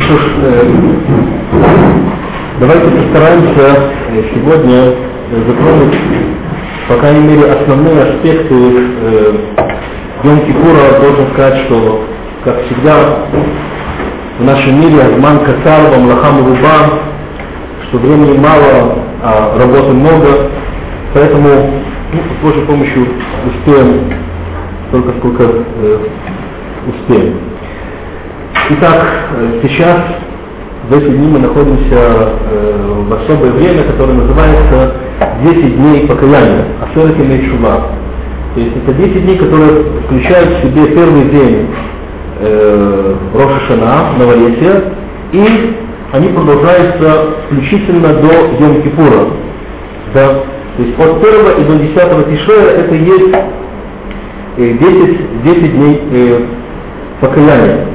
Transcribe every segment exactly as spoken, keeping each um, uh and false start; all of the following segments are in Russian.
Что ж, э, давайте постараемся сегодня затронуть, по крайней мере, основные аспекты э, Йом-Кипура. Должен сказать, что, как всегда, в нашем мире Азман Кацар, Мамлаха Муруба, что времени мало, а работы много, поэтому ну, с Божьей помощью успеем столько, сколько э, успеем. Итак, сейчас в эти дни мы находимся э, в особое время, которое называется десять дней покаяния, Асерет Йемей Тшува. То есть это десять дней, которые включают в себе первый день э, Рош ха-Шана, Новолетия, и они продолжаются включительно до Йом-Кипура. Да? То есть от первого и до десятого Тишрея это есть э, десять, десять дней э, покаяния.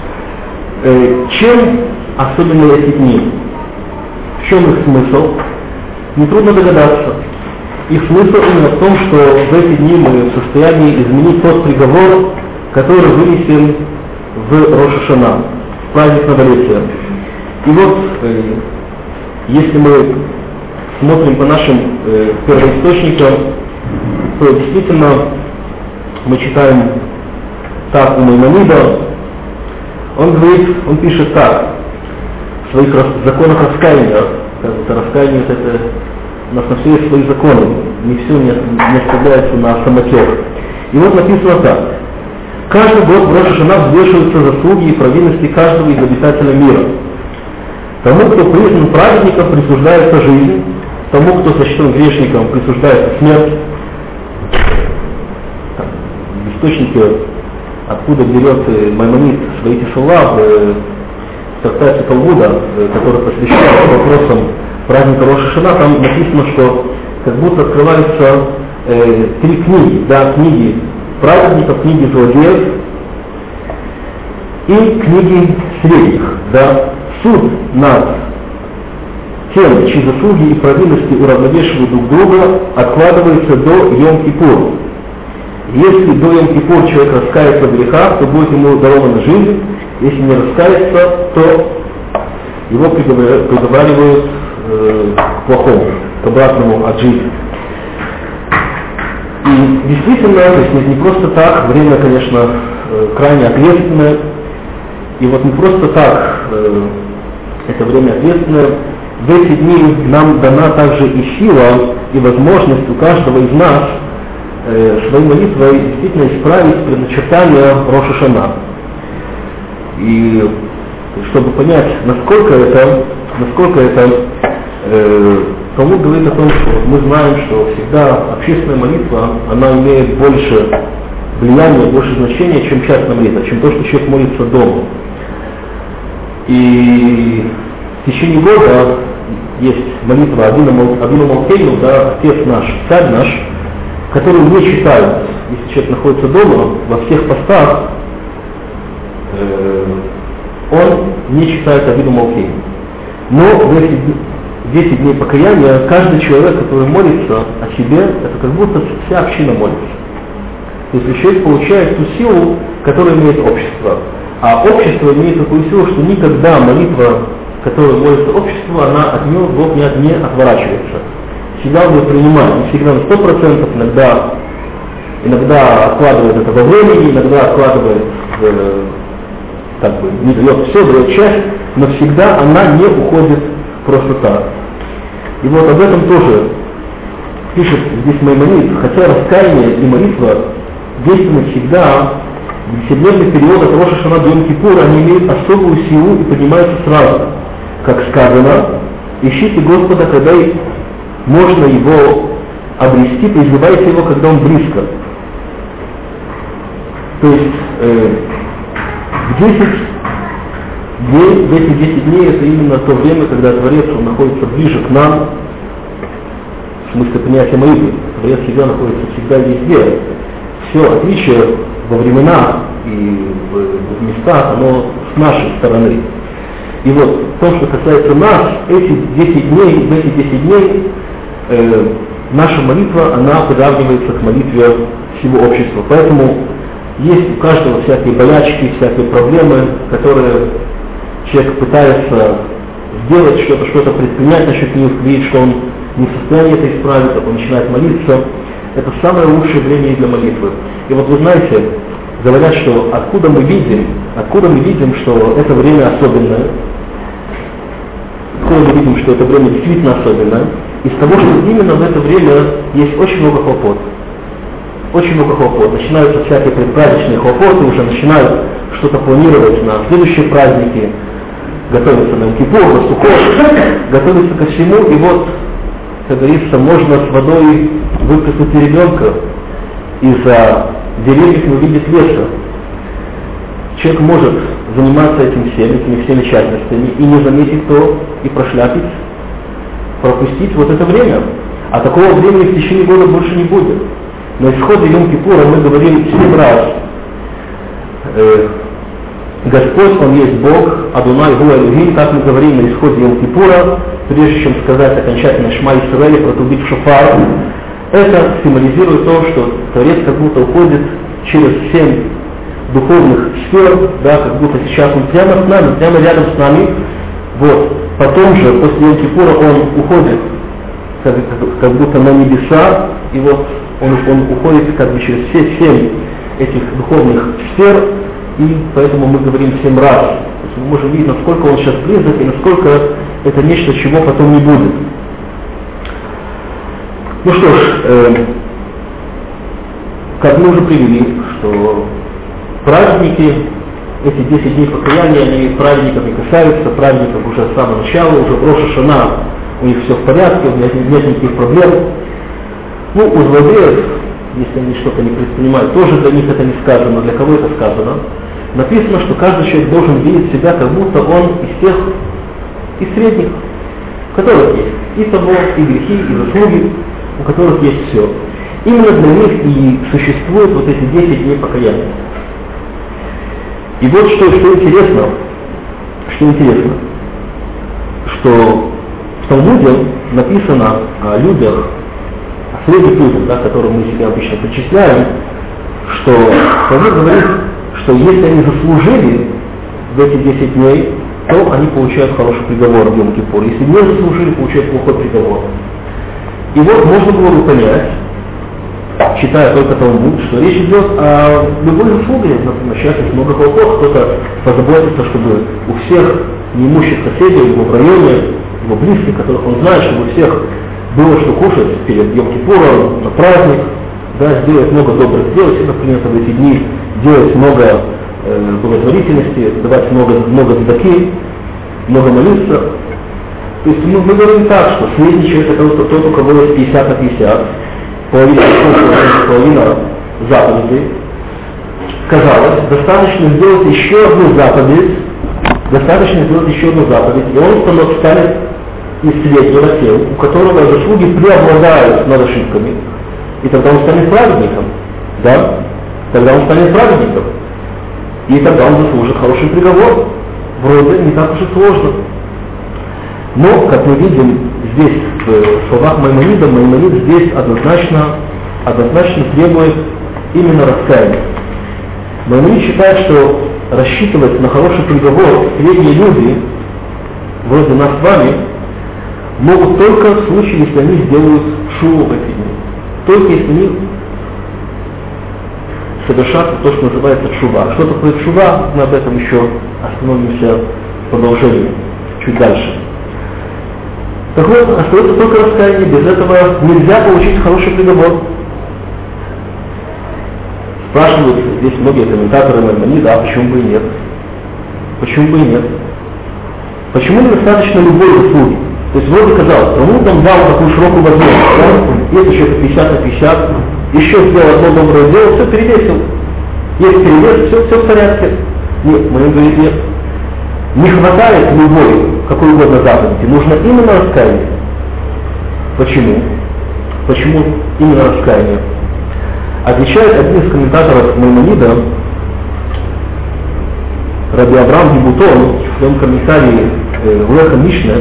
Чем особенно эти дни? В чем их смысл? Нетрудно догадаться. Их смысл именно в том, что в эти дни мы в состоянии изменить тот приговор, который вынесен в Рош ха-Шана, в праздник Новолетия. И вот, э, если мы смотрим по нашим э, первоисточникам, то действительно мы читаем так у Маймонида. Он говорит, он пишет так, в своих законах раскаяния, как будто раскаяние это, у нас на все есть свои законы, не все не, не оставляется на самотек. И вот написано так: каждый год в Рош ха-Шана взвешиваются заслуги и провинности каждого из обитателей мира. Тому, кто признан праведником, присуждается жизнь, тому, кто сочтен грешником, присуждается смерть. Так, в источнике, откуда берет Маймонид свои эти слова в трактате Талмуда, который посвящается вопросам праздника Рош ха-Шана, там написано, что как будто открываются э, три книги, да, книги праведников, книги злодеев и книги средних, да, суд над тем, чьи заслуги и провинности уравновешивают друг друга, откладывается до Йом-Кипура. Если до Йом-Кипур человек раскается в грехах, то будет ему дарована жизнь. Если не раскается, то его приговаривают э, к плохому, к обратному от жизни. И действительно, то есть не просто так, время, конечно, э, крайне ответственное. И вот не просто так э, это время ответственное. В эти дни нам дана также и сила, и возможность у каждого из нас своей молитвой действительно исправить предначертание Рош ха-Шана. И чтобы понять, насколько это, насколько это, э, Талмуд говорит о том, что мы знаем, что всегда общественная молитва, она имеет больше влияния, больше значения, чем частная молитва, чем то, что человек молится дома. И в течение года есть молитва Авину Малкейну, да, Отец наш, Царь наш, которые не читают, если человек находится дома, во всех постах, э, он не читает Авину Малкейну. Но в эти десять дней покаяния каждый человек, который молится о себе, это как будто вся община молится. То есть человек получает ту силу, которую имеет общество. А общество имеет такую силу, что никогда молитва, которая молится обществу, она от нее Бог не, не отворачивается. Всегда он ее принимает, не всегда на сто процентов, иногда, иногда откладывает это во времени, иногда откладывает, э, как бы, не дает все, дает часть, но всегда она не уходит просто так. И вот об этом тоже пишет здесь Маймонид, хотя раскаяние и молитва действенны всегда, в десятидневный период от Рош ха-Шана до Йом-Кипура они имеют особую силу и поднимаются сразу. Как сказано, ищите Господа, когда можно его обрести, призывайте его, когда он близко. То есть э, в десять дней, в эти десять дней это именно то время, когда Творец он находится ближе к нам, в смысле принятия молитвы. Творец всегда находится всегда везде. Все отличие во времена и в, в местах, оно с нашей стороны. И вот то, что касается нас, эти десять дней, в эти десять дней э, наша молитва, она приравнивается к молитве всего общества. Поэтому есть у каждого всякие болячки, всякие проблемы, которые человек пытается сделать что-то, что-то предпринять насчет них, видит, что он не в состоянии это исправить, а он начинает молиться. Это самое лучшее время для молитвы. И вот вы знаете, говорят, что откуда мы видим, откуда мы видим, что это время особенное, откуда мы видим, что это время действительно особенное, из того, что именно в это время есть очень много хлопот. Очень много хлопот. Начинаются всякие предпраздничные хлопоты, уже начинают что-то планировать на следующие праздники, готовиться на Йом-Кипур, на Суккот, готовиться ко всему, и вот, как говорится, можно с водой выплеснуть ребенка из-за деревьев не увидеть леса. Человек может заниматься этим всем, этими всеми частностями, и не заметить то, и прошляпить, пропустить вот это время. А такого времени в течение года больше не будет. На исходе Йом-Кипура мы говорим семь раз. Э, Господь, Он есть Бог, Адунай Гу Элохим, так мы говорим на исходе Йом-Кипура, прежде чем сказать окончательно Шма Исраэль, протрубить в шофар. Это символизирует то, что Творец как будто уходит через семь духовных сфер, да, как будто сейчас Он прямо с нами, прямо рядом с нами. Вот. Потом же, после Йом-Кипура, Он уходит как, как, как будто на небеса, и вот он, он уходит как бы через все семь этих духовных сфер, и поэтому мы говорим семь раз. То есть мы можем видеть, насколько он сейчас близок, и насколько это нечто, чего потом не будет. Ну что ж, э, как мы уже привели, что праздники, эти десять дней покаяния, они праздников не касаются, праздников уже с самого начала, уже в Рош ха-Шана у них все в порядке, у них нет никаких проблем. Ну, у злодеев, если они что-то не предпринимают, тоже для них это не сказано, для кого это сказано. Написано, что каждый человек должен видеть себя, как будто он из тех, из средних, у которых есть и того, и грехи, и заслуги, у которых есть все. Именно для них и существуют вот эти десять дней покаяния. И вот что, что интересно, что интересно, что в Талмуде написано о людях, о средних людях, да, которым мы себя обычно причисляем, что Талмуд говорит, что если они заслужили в эти десять дней, то они получают хороший приговор в Йом-Кипур. Если не заслужили, получают плохой приговор. И вот можно было бы понять, читая только Талмуд, что речь идет о любой заслуге. Например, сейчас есть много хлопот, кто-то позаботится, чтобы у всех неимущих соседей, его в районе, его близких, которых он знает, чтобы у всех было что кушать перед Йом-Кипуром, на праздник, да, сделать много добрых дел, всегда принято в эти дни делать много э, благотворительности, давать много, много цдаки, много молиться. То есть мы, мы говорим так, что средний человек это тот, тот, у кого есть пятьдесят на пятьдесят, половина, половина заповедей. Казалось, достаточно сделать еще одну заповедь, достаточно сделать еще одну заповедь, и он станет, станет из среднего тем, у которого заслуги преобладают над ошибками, и тогда он станет праведником, да? Тогда он станет праведником, и тогда он заслужит хороший приговор. Вроде не так уж и сложно. Но, как мы видим здесь в словах Маймонида, Маймонид здесь однозначно, однозначно требует именно раскаяния. Маймонид считает, что рассчитывать на хороший приговор средние люди, вроде нас с вами, могут только в случае, если они сделают шуву в эти дни. Только если они совершат то, что называется шува. Что такое шува, мы об этом еще остановимся в продолжении чуть дальше. Так вот, остается только раскаяние, без этого нельзя получить хороший приговор. Спрашивают здесь многие комментаторы Маймонида, а почему бы и нет? Почему бы и нет? Почему недостаточно любой заслуги? То есть вроде казалось, Талмуд нам дал такую широкую возможность, да? Есть еще пятьдесят на пятьдесят, еще сделал одно доброе дело, все перевесил. Есть перевес, все, все в порядке. Нет, мы говорим, нет. Не хватает любой, какой угодно заповеди, нужно именно раскаяние. Почему? Почему именно раскаяние? Отвечает один из комментаторов Маймонида, Раби Авраам Гибутон, в своем комментарии э, в Леха Мишне,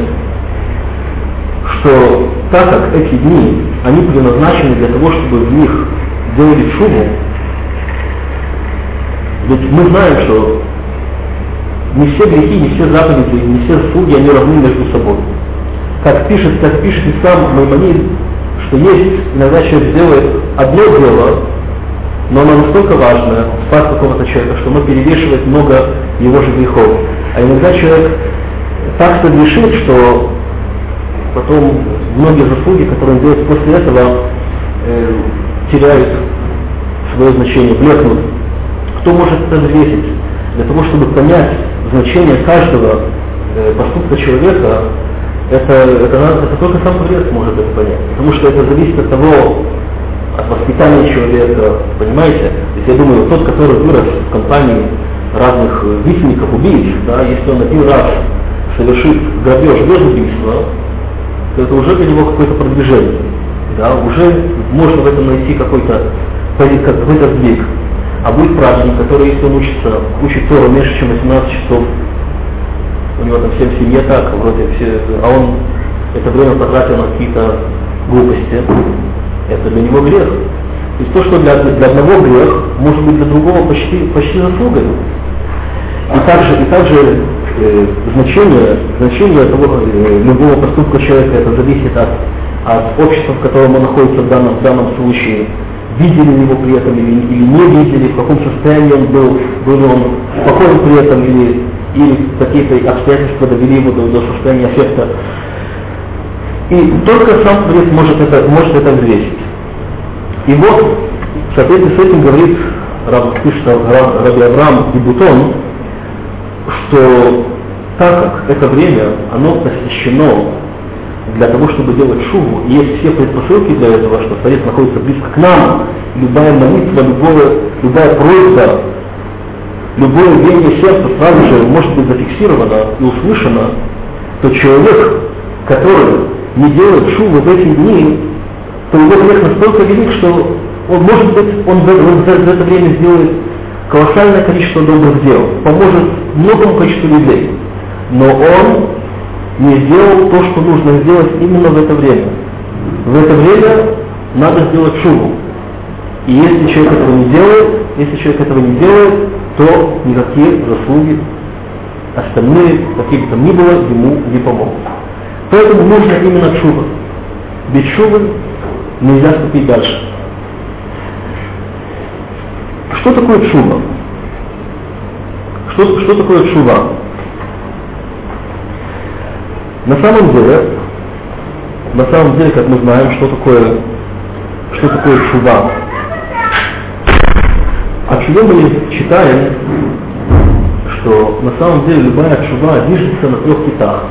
что так как эти дни, они предназначены для того, чтобы в них делали шуву, ведь мы знаем, что не все грехи, не все заповеди, не все заслуги, они равны между собой. Как пишет, как пишет и сам Маймонид, что есть, иногда человек делает одно дело, но оно настолько важное, спас какого-то человека, что оно перевешивает много его же грехов. А иногда человек так согрешит, что потом многие заслуги, которые он делает после этого, э, теряют свое значение, блекнут. Кто может это взвесить? Для того, чтобы понять значение каждого э, поступка человека, это, это, это только сам творец может это понять. Потому что это зависит от того, от воспитания человека, понимаете? Если я думаю, тот, который вырос в компании разных висельников, убийц, да, если он один раз совершит грабеж без убийства, то это уже для него какое-то продвижение. Да, уже можно в этом найти какой-то, какой-то сдвиг. А будет праведник, который, если он учится, учит Тору меньше, чем восемнадцать часов, у него там всем в семье так, вроде все, а он это время потратил на какие-то глупости, это для него грех. То есть то, что для, для одного грех, может быть для другого почти, почти заслугой. И также, и также э, значение, значение того, э, любого поступка человека, это зависит от, от общества, в котором он находится в данном, в данном случае. Видели его при этом или, или не видели, в каком состоянии он был, был ли он спокоен при этом, или, или какие-то обстоятельства довели его до, до состояния аффекта. И только сам Творец может это, может это взвесить. И вот, в соответствии с этим говорит Раб, пишет Раби Авраам Ибутон, что так как это время, оно посвящено для того, чтобы делать шуву, и есть все предпосылки для этого, что Творец находится близко к нам, любая молитва, любое, любая просьба, любое биение сердца сразу же может быть зафиксировано и услышано, то человек, который не делает шуву в эти дни, то его грех настолько велик, что он, может быть, он в, в, в это время сделает колоссальное количество добрых дел, поможет многому количеству людей, но он не сделал то, что нужно сделать именно в это время. В это время надо сделать шуву. И если человек этого не делает, если человек этого не делает, то никакие заслуги остальные, какие бы там ни было, ему не помогут. Поэтому нужно именно шува. Без шувы нельзя ступить дальше. Что такое шува? Что, что такое шува? На самом деле, на самом деле, как мы знаем, что такое, что такое шува. О чуве мы читаем, что на самом деле любая шува движется на трех китах.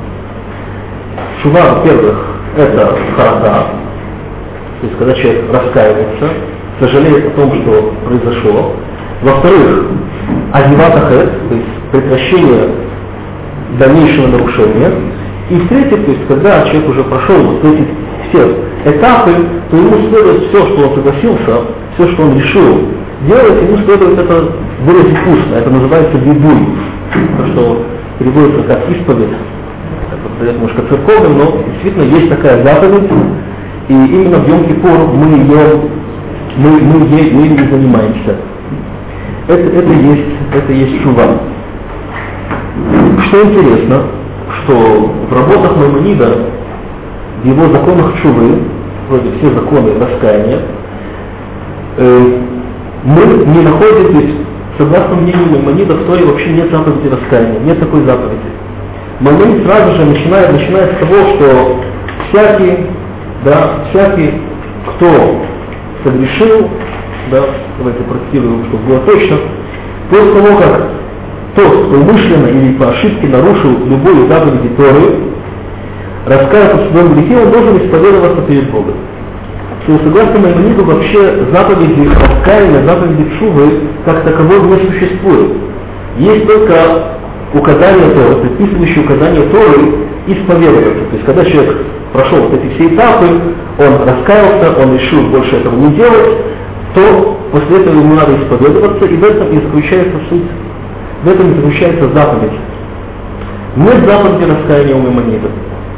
Шува, во-первых, это харата, то есть когда человек раскаивается, сожалеет о том, что произошло. Во-вторых, азиватахет, то есть прекращение дальнейшего нарушения. И в-третьих, то есть когда человек уже прошел вот эти все этапы, то ему следует все, что он согласился, все, что он решил делать, ему следует это выразить вкусно. Это называется видуй. То, что переводится как исповедь. Это немножко церковным, но действительно есть такая заповедь. И именно в Йом-Кипур мы ее, мы, мы, ей, мы не занимаемся. Это, это, есть, это есть шува. Что интересно, что в работах Маймонида, в его законах шувы, вроде все законы раскаяния, э, мы не находим, то есть, согласно мнению Маймонида, в Торе вообще нет заповеди раскаяния, нет такой заповеди. Маймонид сразу же начинает, начинает с того, что всякий, да, всякий, кто согрешил, да, давайте процитируем, чтобы было точно, после того, как тот, кто умышленно или по ошибке нарушил любую заповедь Торы, раскаялся в своем грехе, он должен исповедоваться перед Богом. То есть, согласно Маймониду, вообще заповеди раскаяния, заповеди шувы, как таковой не существует. Есть только указание Торы, предписывающее указание Торы исповедоваться. То есть, когда человек прошел вот эти все этапы, он раскаялся, он решил больше этого не делать, то после этого ему надо исповедоваться, и в этом и заключается суть. В этом и заключается заповедь. Нет заповеди раскаяния у Маймонида.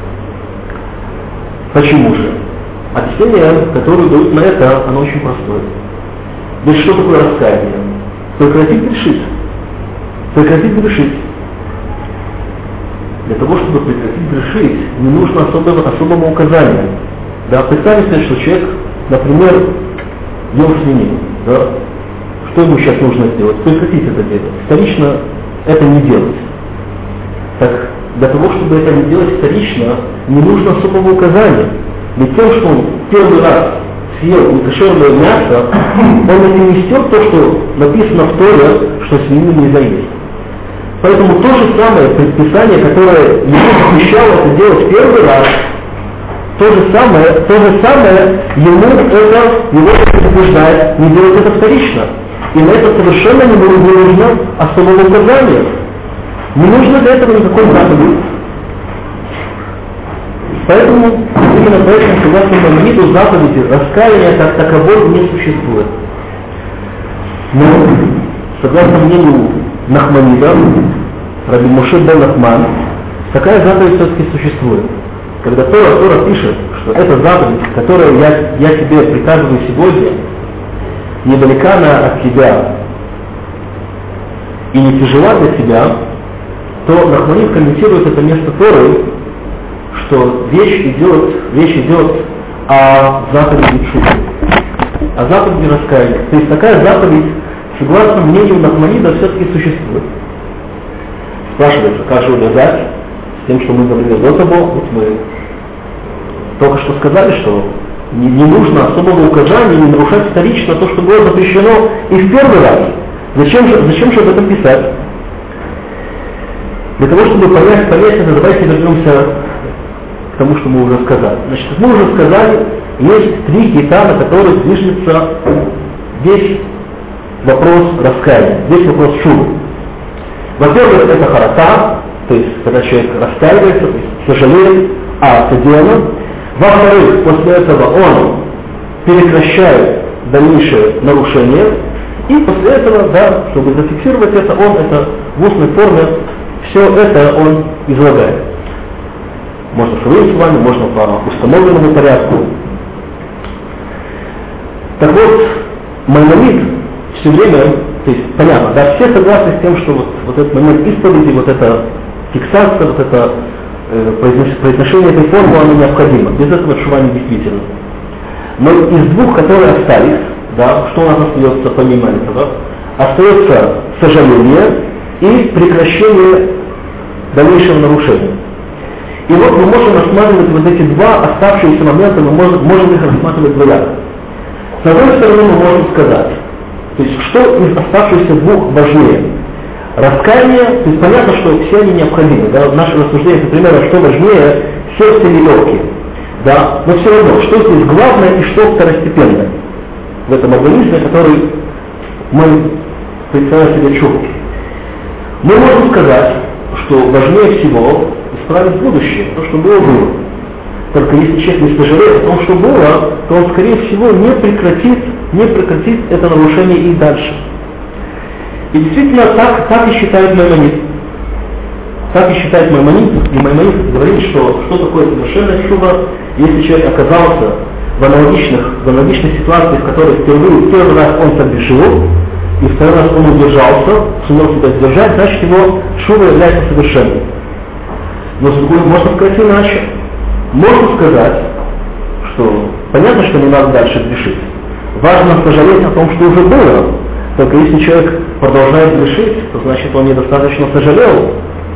Почему же? Объяснение, которое дают на это, оно очень простое. То есть что такое раскаяние? Прекратить грешить. Прекратить грешить. для того, чтобы прекратить грешить, не нужно особого, особого указания. Да, представьте себе, что человек, например, ел свинину, да, что ему сейчас нужно сделать? Прекратить это делать. Вторично это не делать. Так, для того, чтобы это не делать вторично, не нужно особого указания. Ведь тем, что он первый раз съел некошерное мясо, он не перенесет то, что написано в Торе, что свинину нельзя есть. Поэтому то же самое предписание, которое ему запрещало это делать первый раз, то же самое, то же самое ему это, его это побуждает не делать это вторично. И на это совершенно не нужно особого указания. Не нужно для этого никакой заповеди. Поэтому, именно поэтому, согласно Маймониду, заповеди раскаяния как таковой не существует. Но, согласно мнению Нахманида, Раби Моше бен Нахман, такая заповедь все-таки существует. Когда Тора, Тора пишет, что эта заповедь, которую я, я тебе приказываю сегодня, недалека она от тебя и не тяжела для тебя, то Нахманид комментирует это место Торы, что речь идет, речь идет о заповеди Чувы, о заповеди раскаяния. То есть такая заповедь, согласно мнению Нахманида, все-таки существует. Спрашивается, как же увязать с тем, что мы говорили до того, вот мы только что сказали, что не, не нужно особого указания, не нарушать вторично то, что было запрещено и в первый раз. Зачем же, зачем же об этом писать? Для того, чтобы понять, понять это, давайте вернемся к тому, что мы уже сказали. Значит, мы уже сказали, есть три кита, на которых движется весь вопрос раскаяния, весь вопрос шувы. Во-первых, это харата, то есть когда человек раскаивается, то есть сожалеет о содеянном. Во-вторых, после этого он прекращает дальнейшее нарушение. И после этого, да, чтобы зафиксировать это, он это в устной форме, все это он излагает. Можно своими словами, можно по установленному порядку. Так вот, Маймонид все время, то есть понятно, да, все согласны с тем, что вот, вот этот момент исповеди, вот эта фиксация, вот это э, произношение этой формы, оно необходимо. Без этого шува не действительно. Но из двух, которые остались, да, что у нас остается помимо этого? Остается сожаление и прекращение дальнейшего нарушения. И вот мы можем рассматривать вот эти два оставшиеся момента, мы можем, можем их рассматривать двояко. С одной стороны, мы можем сказать, то есть что из оставшихся двух важнее? Раскаяние, то есть понятно, что все они необходимы. Да? Наше рассуждение, например, что важнее, сердце или легкие. Да? Но все равно, что здесь главное и что второстепенное в этом организме, который мы представляем себе чувствуем. Мы можем сказать, что важнее всего исправить будущее, то, что было, было. Только если человек не сожалеет о том, что было, то он, скорее всего, не прекратит, не прекратит это нарушение и дальше. И действительно, так, так и считает Маймонид. Так и считает Маймонид. И Маймонид говорит, что что такое совершенная шува, если человек оказался в аналогичных, в аналогичных ситуациях, в которых впервые, первый раз он согрешил, и второй раз он удержался, сумел себя сдержать, значит его шува является совершенной. Но с другой можно сказать иначе. Можно сказать, что понятно, что не надо дальше грешить. Важно сожалеть о том, что уже было. Только если человек продолжает грешить, то значит он недостаточно сожалел.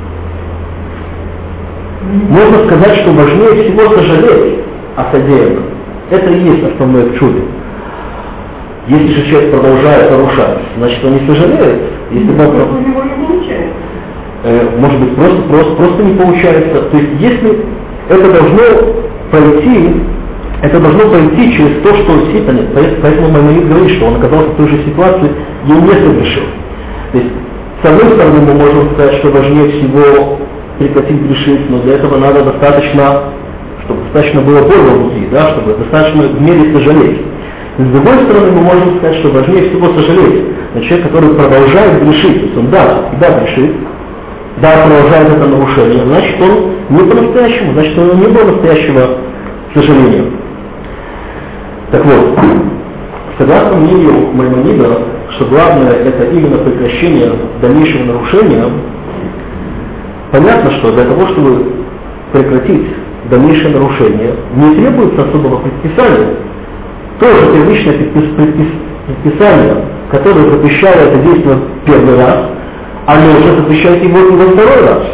Можно сказать, что важнее всего сожалеть о содеянном. Это и есть основное в чуде. Если же человек продолжает нарушать, значит он не сожалеет. Если он... у него не получается. Э, может быть, просто, просто, просто не получается. То есть если это должно пойти, это должно пойти через то, что действительно, поэтому Маймонид говорит, что он оказался в той же ситуации, и он не согрешил. То есть, с одной стороны, мы можем сказать, что важнее всего прекратить грешить, но для этого надо достаточно, чтобы достаточно было больно внутри, да, чтобы достаточно в мере сожалеть. С другой стороны, мы можем сказать, что важнее всего сожалеть. Но человек, который продолжает грешить, то есть он да, да грешит, да, продолжает это нарушение, значит он не по-настоящему, значит он не было настоящего сожаления. Так вот, согласно мнению Маймонида, что главное это именно прекращение дальнейшего нарушения, понятно, что для того, чтобы прекратить дальнейшее нарушение, не требуется особого предписания. Тоже первичное предпис, предпис, предписание, которое запрещало это действовать первый раз, оно уже запрещает его и во второй раз.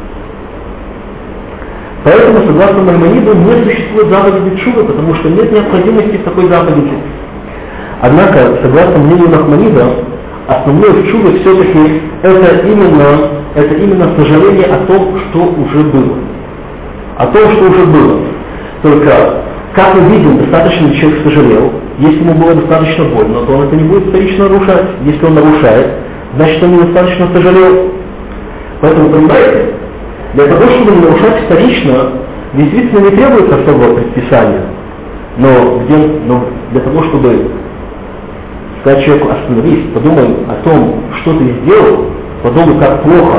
Поэтому, согласно Маймониду, не существует заповеди Тшувы, потому что нет необходимости в такой заповеди. Однако, согласно мнению Нахманида, основное в Тшуве все-таки это именно, это именно сожаление о том, что уже было. О том, что уже было. Только, как мы видим, достаточно человек сожалел. Если ему было достаточно больно, то он это не будет вторично нарушать. Если он нарушает, значит он недостаточно сожалел. Поэтому, понимаете, для того, чтобы не нарушать вторично, действительно не требуется особого предписания. Но, где, но для того, чтобы сказать человеку остановись, подумай о том, что ты сделал, подумай, как плохо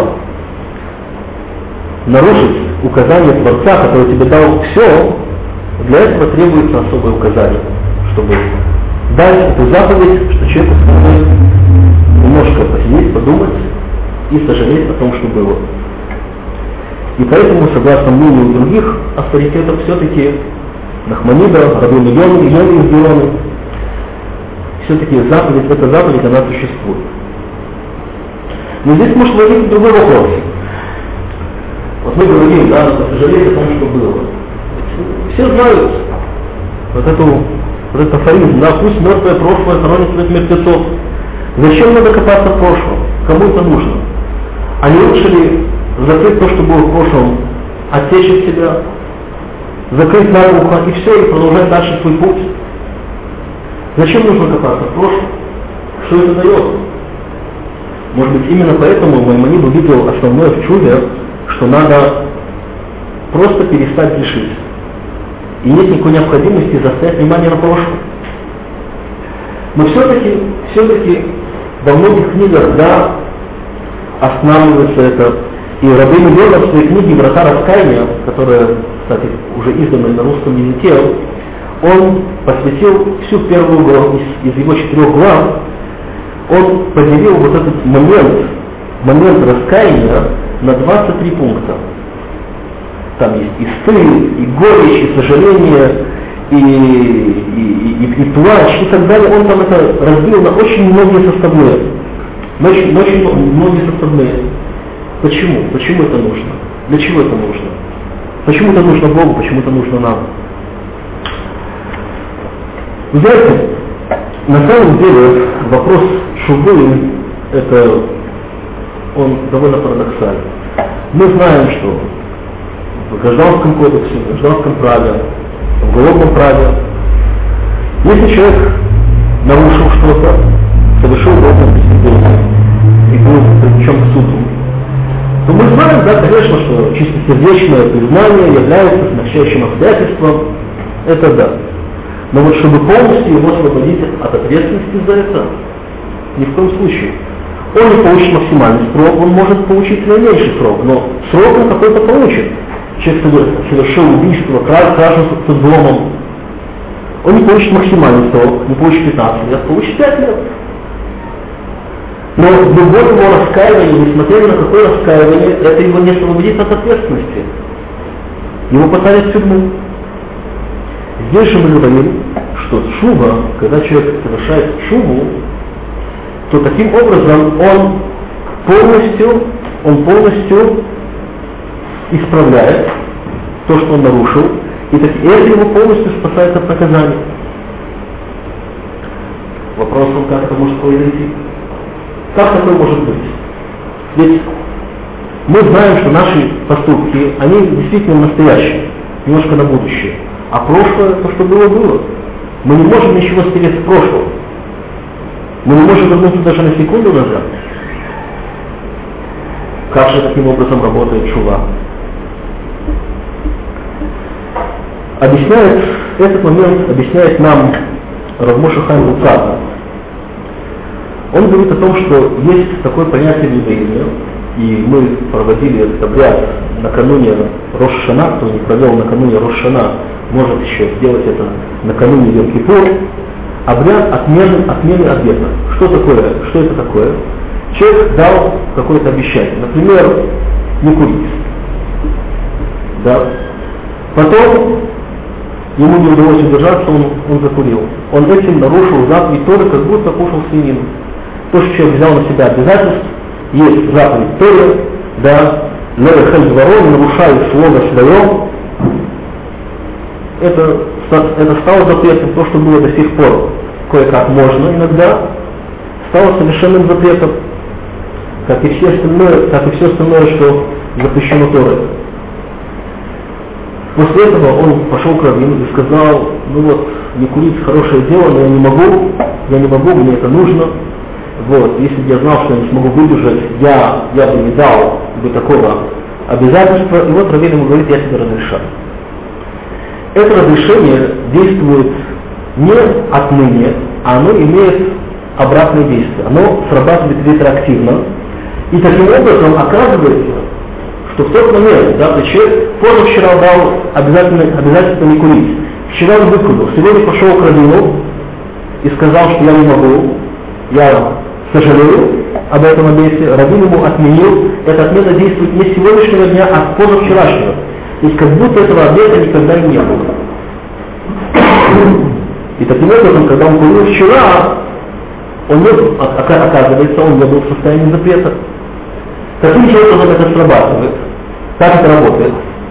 нарушить указание Творца, который тебе дал все, для этого требуется особое указание, чтобы дать эту заповедь, что человеку становится немножко посидеть, подумать и сожалеть о том, что было. И поэтому, согласно мнению других авторитетов, все-таки Нахманида, Рабби Йони и Йони из Героны, все-таки заповедь, эта заповедь, она существует. Но здесь может возникнуть другой вопрос. Вот мы говорим, да, надо сожалеть о том, что было. Все знают вот эту, вот этот афоризм, да, пусть мертвое прошлое хоронит своих мертвецов. Зачем надо копаться в прошлом? Кому это нужно? А не лучше ли закрыть то, что было в прошлом, отсечь от себя, закрыть наглухо и все, и продолжать дальше свой путь? Зачем нужно копаться в прошлом? Что это дает? Может быть, именно поэтому Маймонид увидел основное в чуве, что надо просто перестать грешить. И нет никакой необходимости заострять внимание на прошлое. Но все-таки, все-таки во многих книгах, да, останавливается это. И Рабби Йони в своей книге «Врата раскаяния», которая, кстати, уже издана на русском языке, он посвятил всю первую главу, из, из его четырех глав, он поделил вот этот момент, момент раскаяния на двадцать три пункта. Там есть и стыд, и горечь, и сожаление, и, и, и, и плач, и так далее. Он там это разбил на очень многие составные. На очень, на очень многие составные. Почему? Почему это нужно? Для чего это нужно? Почему это нужно Богу, почему это нужно нам? Вы знаете, на самом деле вопрос шубы, это он довольно парадоксальный. Мы знаем, что в Гражданском кодексе, в Гражданском праве, в Уголовном праве, если человек нарушил что-то, совершил уголовное преступление и был привлечен к суду, то мы знаем, да, конечно, что чистосердечное признание является смягчающим обстоятельством, это да. Но вот чтобы полностью его освободить от ответственности за это, ни в коем случае. Он не получит максимальный срок, он может получить наименьший срок, но срок он какой-то получит. Человек совершил убийство, кражу с взломом. Он не получит максимальный срок, не получит пятнадцать лет, получит пять лет. Но любое его раскаивание, несмотря на какое раскаивание, это его не освободит от ответственности. Его посадят в тюрьму. Здесь же мы говорим, что тшува, когда человек совершает тшуву, то таким образом он полностью, он полностью исправляет то, что он нарушил, и, так, и это его полностью спасает от наказания. Вопрос, как это может произойти? Как такое может быть? Ведь мы знаем, что наши поступки, они действительно настоящие, немножко на будущее. А прошлое, то, что было, было. Мы не можем ничего стереть с прошлого. Мы не можем вернуться даже на секунду назад. Как же таким образом работает шува? Объясняет, этот момент объясняет нам Рав Моше Хаим Луцата. Он говорит о том, что есть такое понятие в иудаизме, и мы проводили этот обряд накануне Рош ха-Шана, кто не провел накануне Рош ха-Шана, может еще сделать это накануне Йом-Кипур, обряд отмены, отмены обета. Что такое? Что это такое? Человек дал какое-то обещание. Например, не курить. Да. Потом ему не удалось удержаться, он, он закурил. Он этим нарушил заповедь Торы, как будто кушал свинину. То, что человек взял на себя обязательств, есть заповедь Торы, да, левехель дворон, нарушает слово свое, это, это стало запретом. То, что было до сих пор кое-как можно иногда, стало совершенным запретом, как и все остальное, как и все остальное, что запрещено Торой. После этого он пошел к раввину и сказал: ну вот, не курить хорошее дело, но я не могу, я не могу, мне это нужно. Вот, если бы я знал, что я не смогу выдержать, я, я бы не дал бы такого обязательства. И вот раввин ему говорит: я тебе разрешаю. Это разрешение действует не отныне, а оно имеет обратное действие. Оно срабатывает ретроактивно. И таким образом оказывается, что в тот момент, да, человек позавчера дал обязательно, обязательно не курить. Вчера он выкурил, сегодня пошел к раввину и сказал, что я не могу, я сожалею об этом обете, раввин ему отменил. Эта отмена действует не с сегодняшнего дня, а с позавчерашнего. То есть как будто этого обета никогда не было. И таким образом, когда он курил вчера, он не, оказывается, он не был в состоянии запрета. Каким образом это срабатывает? Как это работает?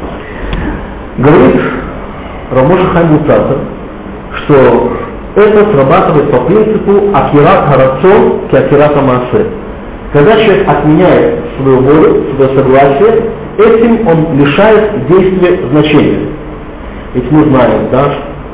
Говорит Рав Моше Хаим Луцата, что это срабатывает по принципу акират харацон ки акират хамаасе. Когда человек отменяет свою волю, свое согласие, этим он лишает действия значения. Ведь мы знаем, да,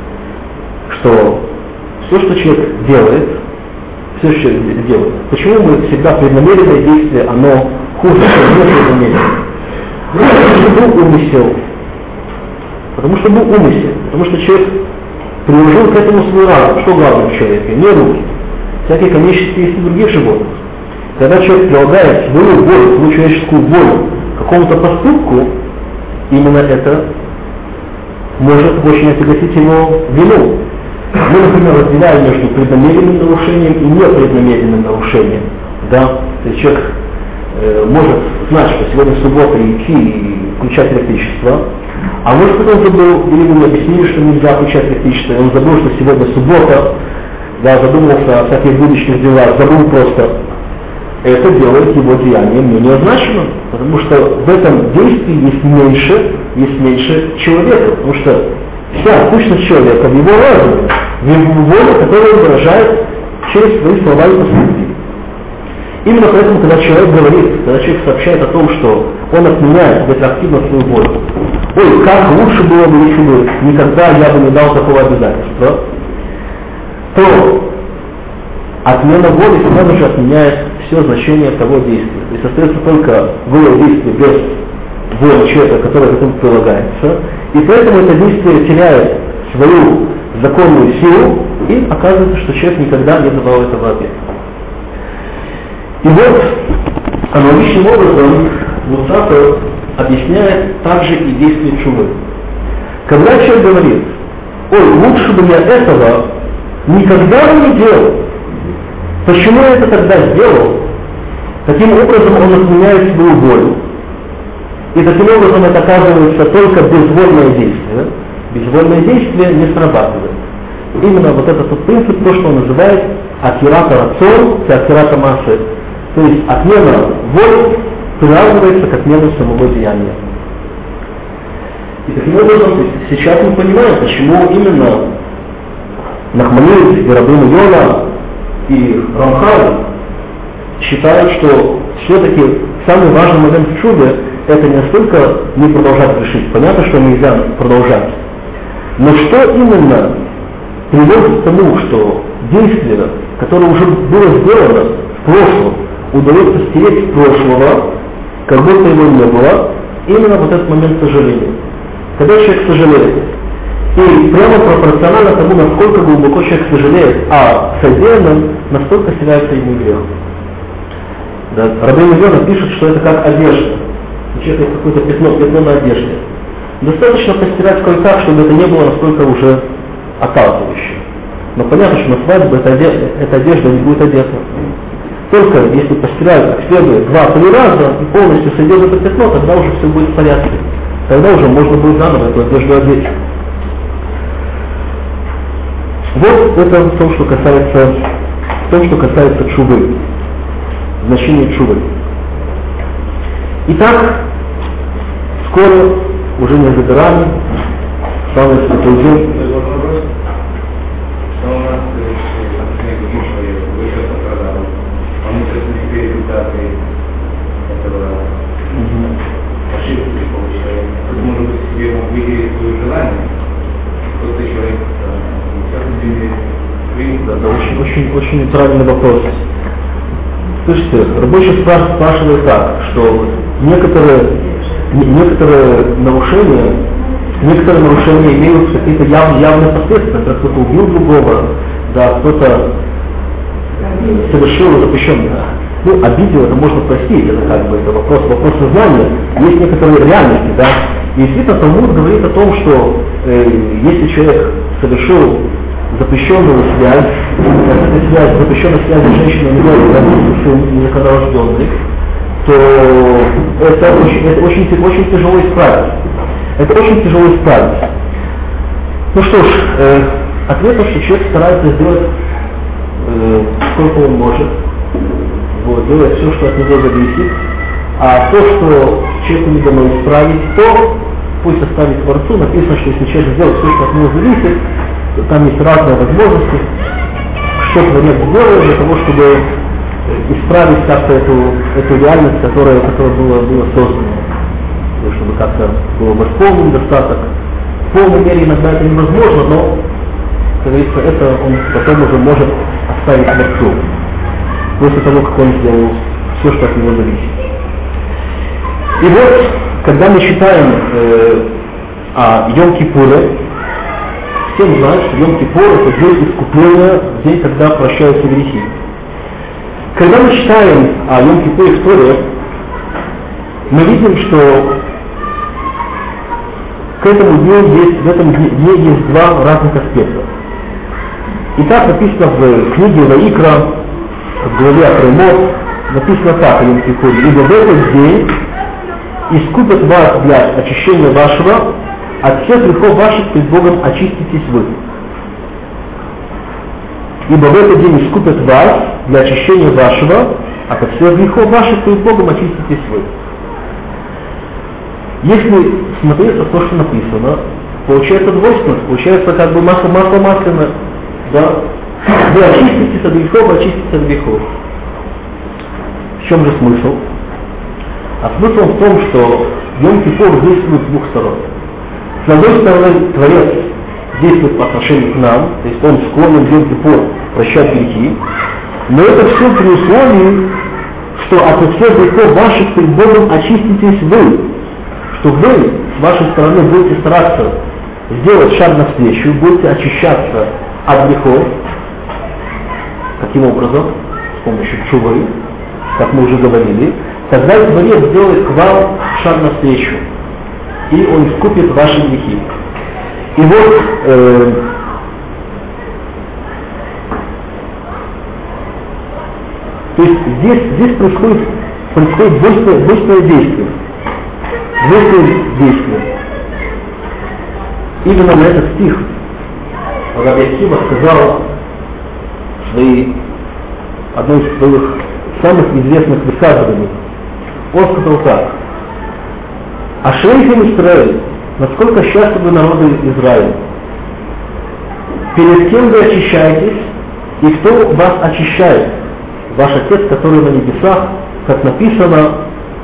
что все, что человек делает, все, что человек делает, почему мы всегда преднамеренное действие, оно хуже, чем непреднамеренное? Потому что был умысел. Потому что был умысел. Потому что человек приложил к этому свой разум. Что главное в человеке? Не руки. Всякие конечности есть и других животных. Когда человек прилагает свою волю, свою человеческую волю к какому-то поступку, именно это может очень отяготить его вину. Мы, например, разделяем между преднамеренным нарушением и непреднамеренным нарушением. Да? То есть человек э, может знать, что сегодня суббота, и идти и включать электричество, а может быть он забыл, или ему объяснили, что нельзя включать электричество, и он забыл, что сегодня суббота, да, задумался о всяких будущих делах, забыл просто. Это делает его деяние менее значимым, потому что в этом действии есть меньше, есть меньше человека, потому что вся сущность человека в его разуме, в его воле, которую он выражает через свои слова и поступки. Именно поэтому, когда человек говорит, когда человек сообщает о том, что он отменяет ретроактивно свою волю, ой, как лучше было бы, если бы никогда я бы не дал такого обязательства, то отмена воли сразу же отменяет все значение того действия. То есть остается только воля действия без воли человека, которая к этому прилагается, и поэтому это действие теряет свою законную силу, и оказывается, что человек никогда не давал этого обета. И вот аналогичным образом Луцата объясняет также и действие чувы. Когда человек говорит: ой, лучше бы я этого никогда не делал, почему я это тогда сделал? Таким образом он отменяет свою волю. И таким образом это оказывается только безвольное действие. Безвольное действие не срабатывает. Именно вот этот вот принцип, то, что он называет акирата рацион, акирата массы. То есть отмена воли приравнивается к отмену самого деяния. И таким образом сейчас мы понимаем, почему именно Нахманидес и Рабейну Йона и Рамхаль считают, что все-таки самый важный момент в чуде это не столько не продолжать грешить. Понятно, что нельзя продолжать. Но что именно приводит к тому, что действие, которое уже было сделано в прошлом, удается стереть с прошлого, как будто его не было, именно вот этот момент сожаления. Когда человек сожалеет, и прямо пропорционально тому, насколько глубоко человек сожалеет о содеянном, настолько стирается ему грех. Да, Рабейну Йона пишет, что это как одежда. У человека есть какое-то пятно, пятно на одежде. Достаточно постирать кое-как, чтобы это не было настолько уже отталкивающе. Но понятно, что на свадьбу эта одежда, эта одежда не будет одета. Только если постирают как следует два-три раза и полностью сойдет это пятно, тогда уже все будет в порядке. Тогда уже можно будет заново эту одежду одеть. Вот это то, что касается, то, что касается тшувы, значение тшувы. Итак, скоро, уже не за горами, самый святой день. Что у нас последний выше, выше пострадал. Он не теперь результаты этого ошибки получает. Может быть, себе мог выделить свое желание. Просто человек да, это очень, очень, очень правильный вопрос. Слушайте, рабочий спрашивает так, что некоторые, некоторые нарушения, некоторые нарушения имеют какие-то яв, явные последствия, например, кто-то убил другого, да, кто-то совершил запрещенное. Ну, обидел, это можно простить, это как бы это вопрос, вопрос сознания. Есть некоторые реальности, да. И действительно, Талмуд говорит о том, что э, если человек совершил запрещенную связь, эта связь, запрещенная связь с женщиной у него родился сын незаконорожденный, то это очень, это очень, очень тяжело исправить. Это очень тяжело исправить. Ну что ж, э, ответ, что человек старается сделать э, сколько он может, вот, делать все, что от него зависит, а то, что человеку не дано исправить, то пусть оставит Творцу. Написано, что если человек сделает все, что от него зависит, то там есть разные возможности, что Творец сделает для того, чтобы исправить как-то эту, эту реальность, которая, которая была, была создана. Чтобы как-то был восполнен недостаток. В полной мере иногда это невозможно, но, как говорится, это он потом уже может оставить Творцу, после того, как он сделал все, что от него зависит. И вот, когда мы читаем э, о Йом-Кипуре, все знают, что Йом-Кипур — это день искупления, день, когда прощаются грехи. Когда мы читаем о Йом-Кипуре в Торе, мы видим, что к этому дню есть, в этом дне есть два разных аспекта. И так написано в книге Ваикра, в главе Акремот, написано так о Йом-Кипуре: «Ибо в этот день искупят вас для очищения вашего, от всех грехов ваших пред Богом очиститесь вы». Ибо в этот день искупят вас для очищения вашего, а от всех грехов ваших пред Богом очиститесь вы. Если смотреть на то, что написано, получается двойственность, получается как бы масло, масло масляное, да? Вы очиститесь от грехов, вы очиститесь от грехов. В чем же смысл? А смысл в том, что Йом-Кипур действует с двух сторон. С одной стороны, Творец действует по отношению к нам, то есть он склонен в Йом-Кипур прощать грехи, но это все при условии, что от всех грехов ваших пред Богом очиститесь вы, что вы с вашей стороны будете стараться сделать шаг навстречу, будете очищаться от грехов. Каким образом? С помощью тшувы, как мы уже говорили. Тогда Творец сделает к вам шаг навстречу, и он искупит ваши грехи. И вот э, то есть здесь, здесь происходит, происходит быстрое, быстрое действие. Быстрое действие. Именно на этот стих Раби Акива сказал свои, одно из своих самых известных высказываний. Он сказал так: «Ашрейхем Исраэль, насколько счастливы народы Израиля, перед кем вы очищаетесь, и кто вас очищает? Ваш Отец, который на небесах, как написано,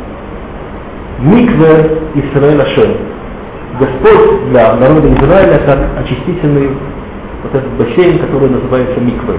Микве Исраэль Ашем». Господь для народа Израиля как очистительный вот этот бассейн, который называется Микве.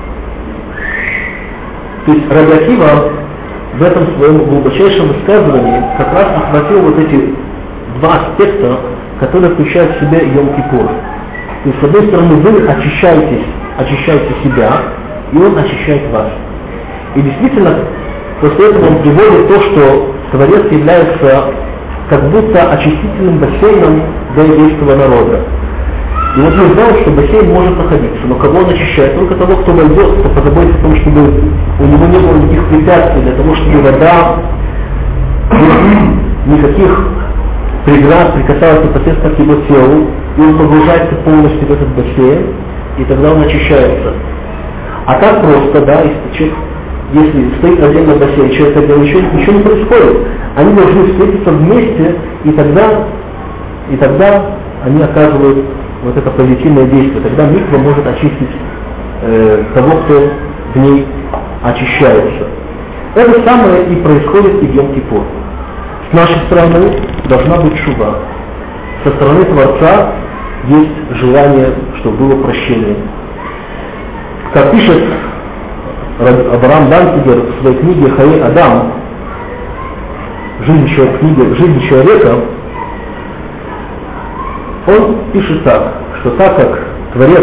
То есть Раби Акива в этом своем глубочайшем высказывании как раз охватил вот эти два аспекта, которые включают в себя Йом-Кипур. То есть, с одной стороны, вы очищаетесь, очищаете себя, и он очищает вас. И действительно, после этого он приводит то, что Творец является как будто очистительным бассейном для еврейского народа. И вот мы знаем, что бассейн может находиться, но кого он очищает? Только того, кто войдет, кто позаботится о том, чтобы у него не было никаких препятствий для того, чтобы вода, никаких прикасалась непосредственно к его телу, и он погружается полностью в этот бассейн, и тогда он очищается. А так просто, да, если человек, если стоит отдельно бассейн, человек отдельно, ничего, ничего не происходит. Они должны встретиться вместе, и тогда, и тогда они оказывают вот это позитивное действие. Тогда миква может очистить э, того, кто в ней очищается. Это самое и происходит и в Йом-Кипур. С нашей стороны должна быть шува. Со стороны Творца есть желание, чтобы было прощение. Как пишет Авраам Данцигер в своей книге «Хаи Адам», жизнь, книга «Жизнь человека», он пишет так, что так как Творец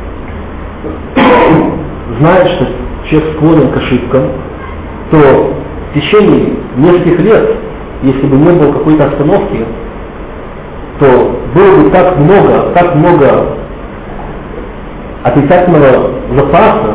знает, что человек склонен к ошибкам, то в течение нескольких лет, если бы не было какой-то остановки, то было бы так много, так много отрицательного запаса,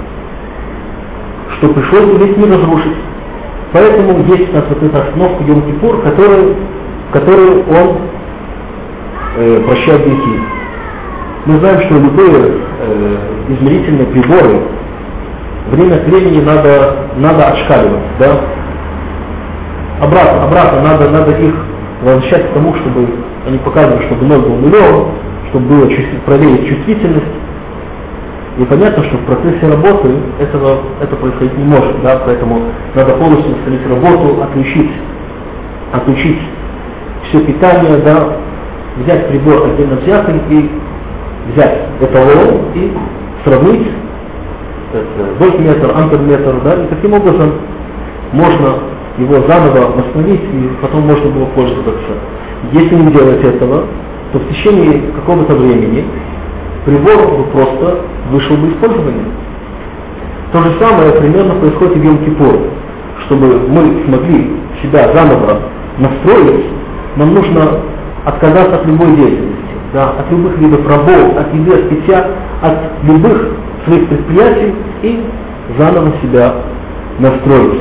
что пришлось бы весь мир разрушить. Поэтому есть у нас вот эта остановка Йом-Кипур, в которой он э, прощает грехи. Мы знаем, что любые э, измерительные приборы время от времени надо, надо отшкаливать, да? Обратно, обратно, надо, надо их возвращать к тому, чтобы они показывали, чтобы ноль был нулем, чтобы было чувств, проверить чувствительность. И понятно, что в процессе работы этого, это происходить не может, да? Поэтому надо полностью остановить работу, отключить, отключить все питание, да? Взять прибор отдельно взятый и взять эталон и сравнить вольтметр, амперметр, да, и таким образом можно его заново восстановить, и потом можно было пользоваться. Если не делать этого, то в течение какого-то времени прибор просто вышел бы из использования. То же самое примерно происходит и в Йом-Кипур. Чтобы мы смогли себя заново настроить, нам нужно отказаться от любой деятельности, да, от любых видов работ, от еды, от питья, от любых своих предприятий и заново себя настроить.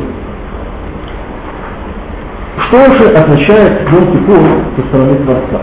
Что же означает Йом-Кипур со стороны Творца?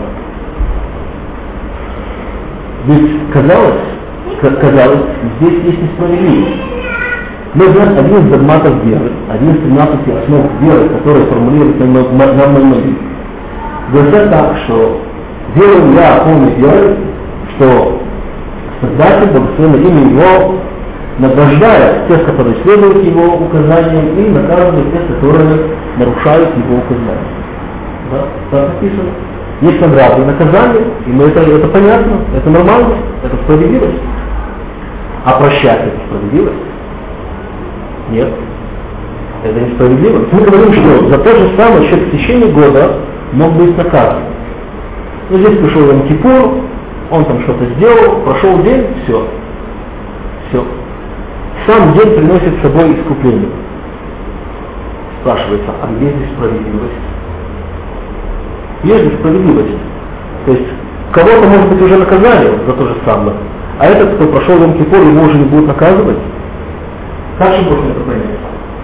Ведь казалось, казалось, здесь есть несправедливость. Мы знаем один из догматов веры, один из тринадцати основ веры, которые формулируют нам Маймонид. Говорят так, что верую я полной верой, что Создатель, благословенное имя Его, награждает тех, которые следуют Его указаниям, и наказывает тех, которые нарушают Его указания. Да? Так написано. Есть награды и наказания, и мы это, это понятно, это нормально, это справедливость. А прощать это справедливость? Нет. Это несправедливость. Мы говорим, что за то же самое человек в течение года мог быть наказан. Ну, здесь пришел Йом-Кипур, он там что-то сделал, прошел день, все. Все. Сам день приносит с собой искупление. Спрашивается, а где здесь справедливость? Есть здесь справедливость. То есть, кого-то, может быть, уже наказали за то же самое, а этот, кто прошел Йом-Кипур, его уже не будут наказывать? Как же можно это понять?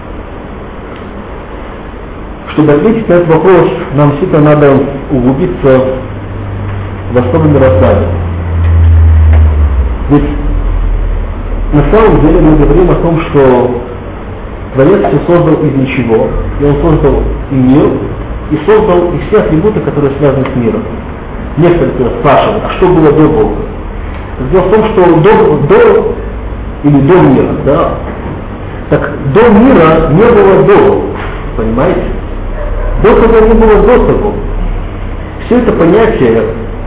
Чтобы ответить на этот вопрос, нам действительно надо углубиться в основу мироздания. Ведь на самом деле мы говорим о том, что Творец все создал из ничего, и он создал и мир, и создал и все атрибуты, которые связаны с миром. Некоторые спрашивают, а что было до Бога? Дело в том, что до, до или до мира, да, так до мира не было до, понимаете? До того не было до того. Все это понятие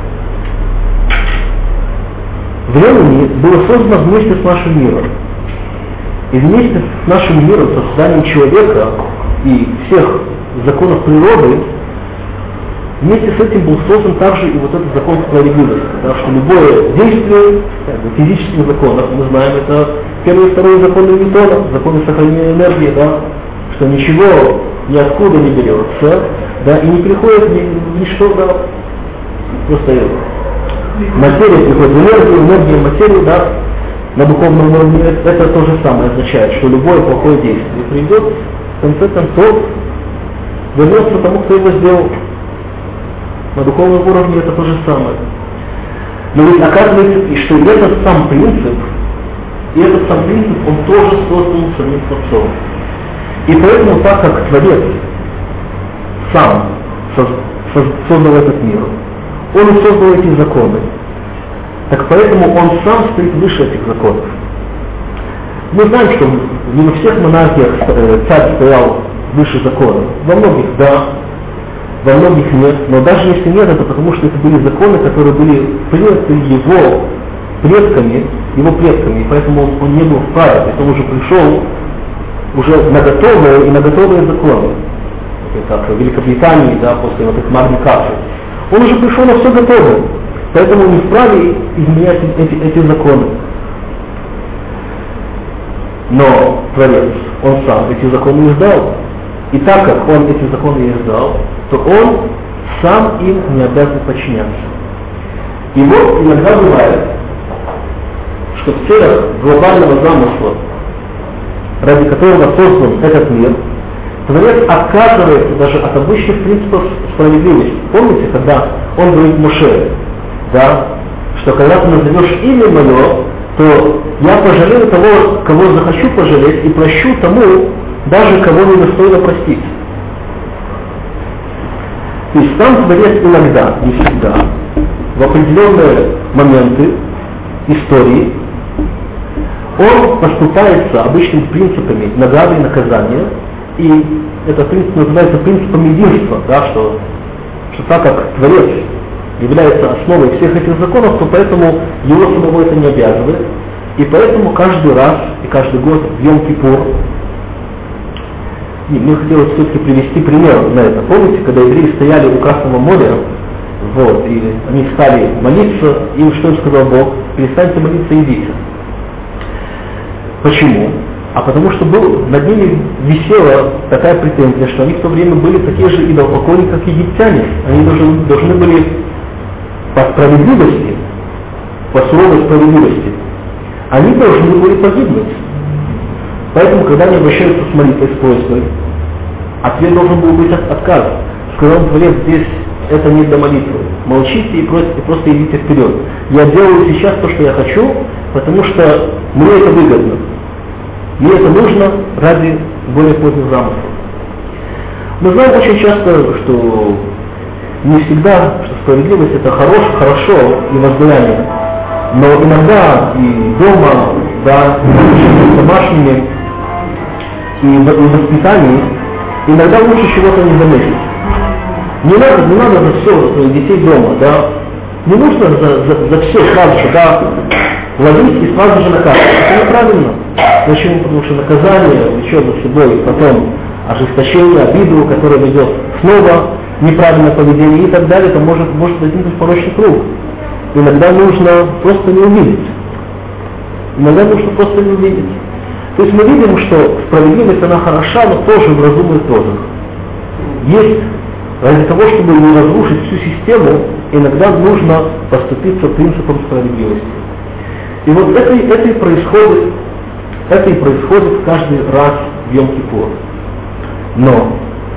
времени было создано вместе с нашим миром. И вместе с нашим миром, с созданием человека и всех законов природы, вместе с этим был создан также и вот этот закон справедливости. Потому что любое действие, физических законов, мы знаем, это первый и второй законы Ньютона, законы сохранения энергии, да, что ничего ниоткуда не берется, да, и не приходит ни, ничто, да, просто материя приходит в энергию, энергия в материю, да, на духовном уровне, это то же самое означает, что любое плохое действие приведет, в конце концов, вернется тому, кто его сделал. На духовном уровне это то же самое. Но ведь оказывается, что этот сам принцип, и этот сам принцип, он тоже создан самим Творцом. И поэтому, так как Творец сам создал этот мир, он и создал эти законы, так поэтому он сам стоит выше этих законов. Мы знаем, что не во всех монархиях царь стоял выше законов. Во многих да, во многих нет. Но даже если нет, это потому что это были законы, которые были приняты его предками, его предками, и поэтому он, он не был вправе. То есть он уже пришел уже на готовые и на готовые законы. Как в Великобритании, да, после вот этих Магни Карты. Он уже пришел на все готовое. Поэтому он не вправе изменять эти, эти законы. Но Творец, он сам эти законы издал. И так как он эти законы издал, то он сам им не обязан подчиняться. И вот иногда бывает, что в целях глобального замысла, ради которого создан этот мир, Творец отказывается даже от обычных принципов справедливости. Помните, когда он говорит Моше, да, что когда ты назовешь имя мое, то я пожалею того, кого захочу пожалеть, и прощу тому, даже кого не достойно простить. То есть сам Творец иногда, не всегда, в определенные моменты истории, он поступается обычными принципами награды и наказания, и этот принцип называется принципом единства, да, что, что так как Творец является основой всех этих законов, то поэтому его самого это не обязывает. И поэтому каждый раз и каждый год в Йом-Кипур, и мне хотелось все-таки привести пример на это. Помните, когда евреи стояли у Красного моря, вот, и они стали молиться, и что им сказал Бог? Перестаньте молиться, идите. Почему? А потому что был, над ними висела такая претензия, что они в то время были такие же идолопоклонники, как египтяне. Они должны, должны были по справедливости, по суровой справедливости, они должны были погибнуть. Поэтому, когда они обращаются с молитвой, с просьбой, ответ должен был быть отказ. Сказал Творец, здесь это не для молитвы. Молчите и просто, и просто идите вперед. Я делаю сейчас то, что я хочу, потому что мне это выгодно. Мне это нужно ради более поздних замыслов. Мы знаем очень часто, что не всегда, что справедливость это хорош, хорошо и воздаяние. Но иногда и дома, да, и с домашними, и в, и в воспитании, иногда лучше чего-то не заметить. Не надо, не надо за все своих детей дома, да. Не нужно за, за, за все сразу же, да, ловить и сразу же наказывать. Это неправильно. Почему? Потому что наказание влечет за собой потом ожесточение, обиду, которое ведет снова неправильное поведение и так далее, это может, может возникнуть порочный круг. Иногда нужно просто не увидеть. Иногда нужно просто не увидеть. То есть мы видим, что справедливость она хороша, но тоже в разумных дозах. Есть, ради того, чтобы не разрушить всю систему, иногда нужно поступиться принципом справедливости. И вот это, это и происходит, это и происходит каждый раз в Йом-Кипур. Но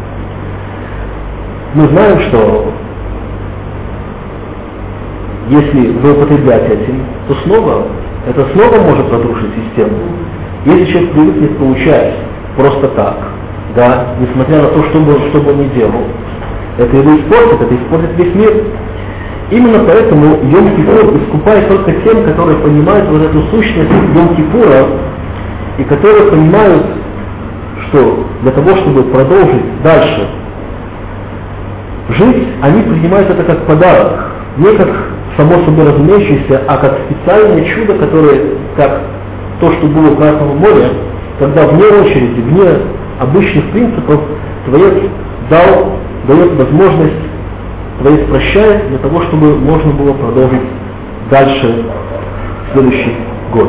мы знаем, что если злоупотреблять этим, то снова, это снова может разрушить систему. Если человек привыкнет получать просто так, да, несмотря на то, что бы, что бы он ни делал, это его испортит, это испортит весь мир. Именно поэтому Йом-Кипур искупает только тем, которые понимают вот эту сущность Йом-Кипура, и которые понимают, что для того, чтобы продолжить дальше жить, они принимают это как подарок, не как само собой разумеющееся, а как специальное чудо, которое, как то, что было в Красном море, когда вне очереди, вне обычных принципов, Творец дал, дает возможность, Творец прощает для того, чтобы можно было продолжить дальше следующий год.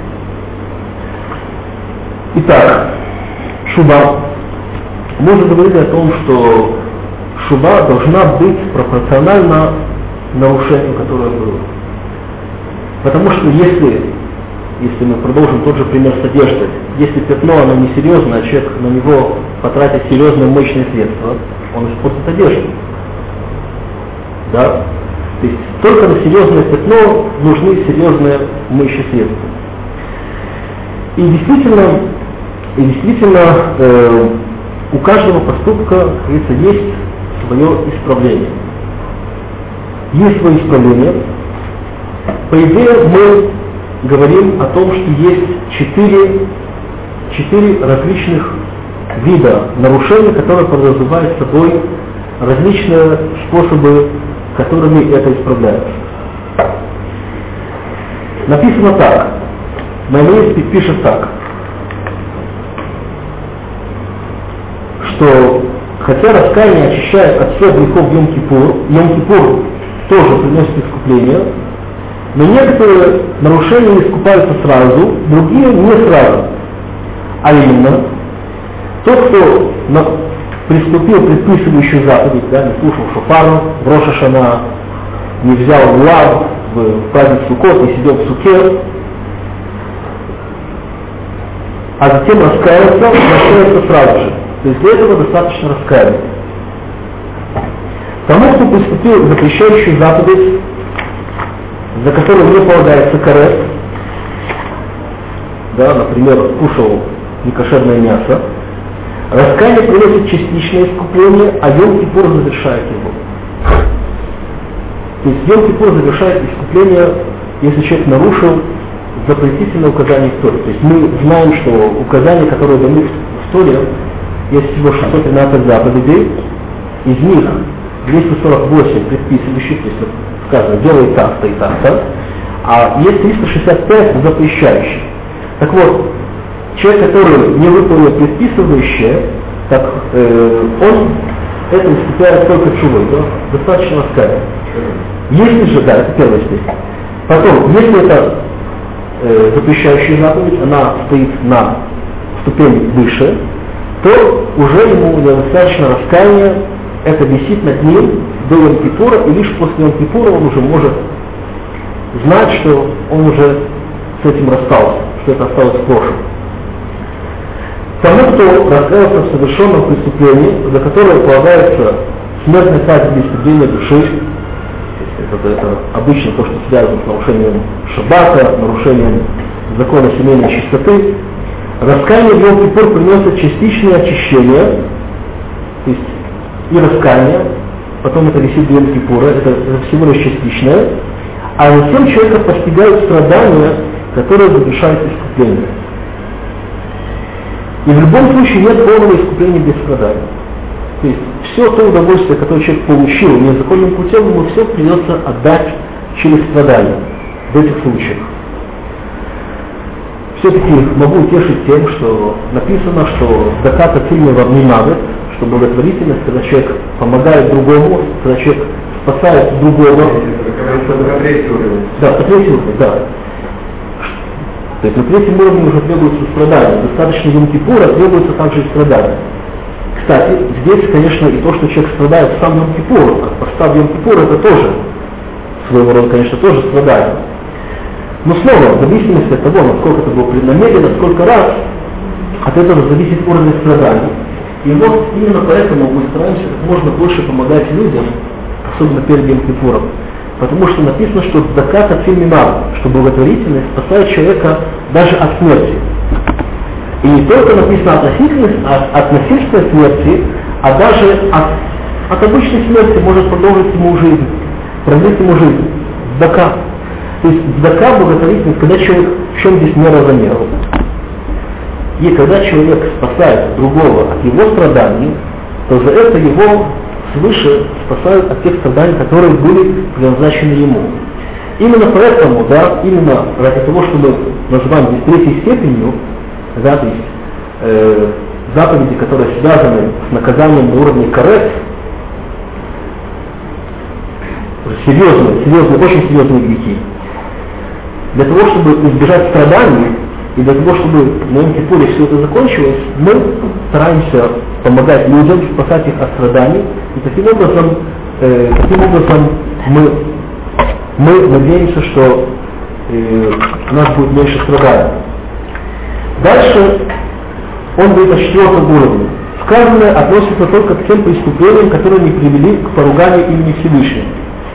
Итак, шуба. Мы уже говорили о том, что шуба должна быть пропорциональна нарушению, которое было. Потому что если, если мы продолжим тот же пример с одеждой, если пятно, оно несерьезное, а человек на него потратит серьезные мощные средства, он испортит одежду. Да? То есть только на серьезное пятно нужны серьезные моющие средства. И действительно, и действительно э, у каждого поступка, как говорится, есть свое исправление. Есть свое исправление. По идее, мы говорим о том, что есть четыре, четыре различных вида нарушений, которые подразумевают собой различные способы, которыми это исправляется. Написано так. Маймониdes пишет так, что хотя раскаяние очищает от всех грехов Йом-Кипур, Йом-Кипур тоже приносит искупление, но некоторые нарушения искупаются сразу, другие не сразу. А именно, тот, кто на, приступил предписывающую заповедь, да, не слушал шофару, в Рош ха-Шана, не взял лав в праздник Суккот, не сидел в суке, а затем раскаялся, раскаялся сразу же. То есть для этого достаточно раскаяния. Тому, кто приступил запрещающую заповедь, за которую не полагается карет, да, например, кушал некошерное мясо, раскаяние приносит частичное искупление, а Йом-Кипур завершает его. То есть Йом-Кипур завершает искупление, если человек нарушил запретительное указание в Торе. То есть мы знаем, что указания, которые даны в Торе, есть всего шестьсот тринадцать заповедей, из них двести сорок восемь предписывающих, то есть сказано, делай так-то и так-то, а есть триста шестьдесят пять запрещающих. Так вот, человек, который не выполнил предписывающее, так э, он это искупляет только чувой, да? Достаточно раскаяния. Если же, да, это первая степень. Потом, если это э, запрещающая заповедь, она стоит на ступень выше, то уже ему недостаточно раскаяния, это висит над ним до Йом-Кипура, и лишь после Йом-Кипура он уже может знать, что он уже с этим расстался, что это осталось в прошлом. Тому, кто раскаялся в совершенном преступлении, за которое полагается смертная казнь для истребления души, это, это обычно то, что связано с нарушением шаббата, нарушением закона семейной чистоты, раскаяние в Йом-Кипур приносит частичное очищение, то есть и раскаяние, потом это висит до Йом-Кипура, это, это всего лишь частичное, а затем человека постигают страдания, которые завершают искупление. И в любом случае нет полного искупления без страданий. То есть все то удовольствие, которое человек получил незаконным путем, ему все придется отдать через страдания в этих случаях. Все-таки могу утешить тем, что написано, что заката сильного не надо, что благотворительность, когда человек помогает другому, когда человек спасает другого. Да, по третьему уровню, да. То есть на третьем уровне уже требуется страдания. Достаточно Йом-Кипура требуется также и страдания. Кстати, здесь, конечно, и то, что человек страдает сам Йом-Кипур, как постав Йом-Кипур, это тоже своего рода, конечно, тоже страдание. Но снова, в зависимости от того, насколько это было преднамеренно, сколько раз, от этого зависит уровень страданий. И вот именно поэтому мы стараемся как можно больше помогать людям, особенно перед Йом-Кипуром. Потому что написано, что закат от феминар, что благотворительность спасает человека даже от смерти. И не только написано от насильственной, от насильственной смерти, а даже от, от обычной смерти может продолжить ему жизнь, продлить ему жизнь. Закат. То есть закат благотворительность, когда человек в чем здесь мера за меру. И когда человек спасает другого от его страданий, то за это его свыше спасают от тех страданий, которые были предназначены ему. Именно поэтому, да, именно ради того, что мы называем здесь третьей степенью, да, то есть э, заповеди, которые связаны с наказанием на уровне карет, серьезные, серьезные, очень серьезные грехи. Для того, чтобы избежать страданий, и для того, чтобы на Йом-Кипуре все это закончилось, мы стараемся помогать людям, спасать их от страданий, и таким образом, э, таким образом мы, мы надеемся, что э, у нас будет меньше страданий. Дальше он говорит о четвертом уровне. Сказанное относится только к тем преступлениям, которые не привели к поруганию имени Всевышнего.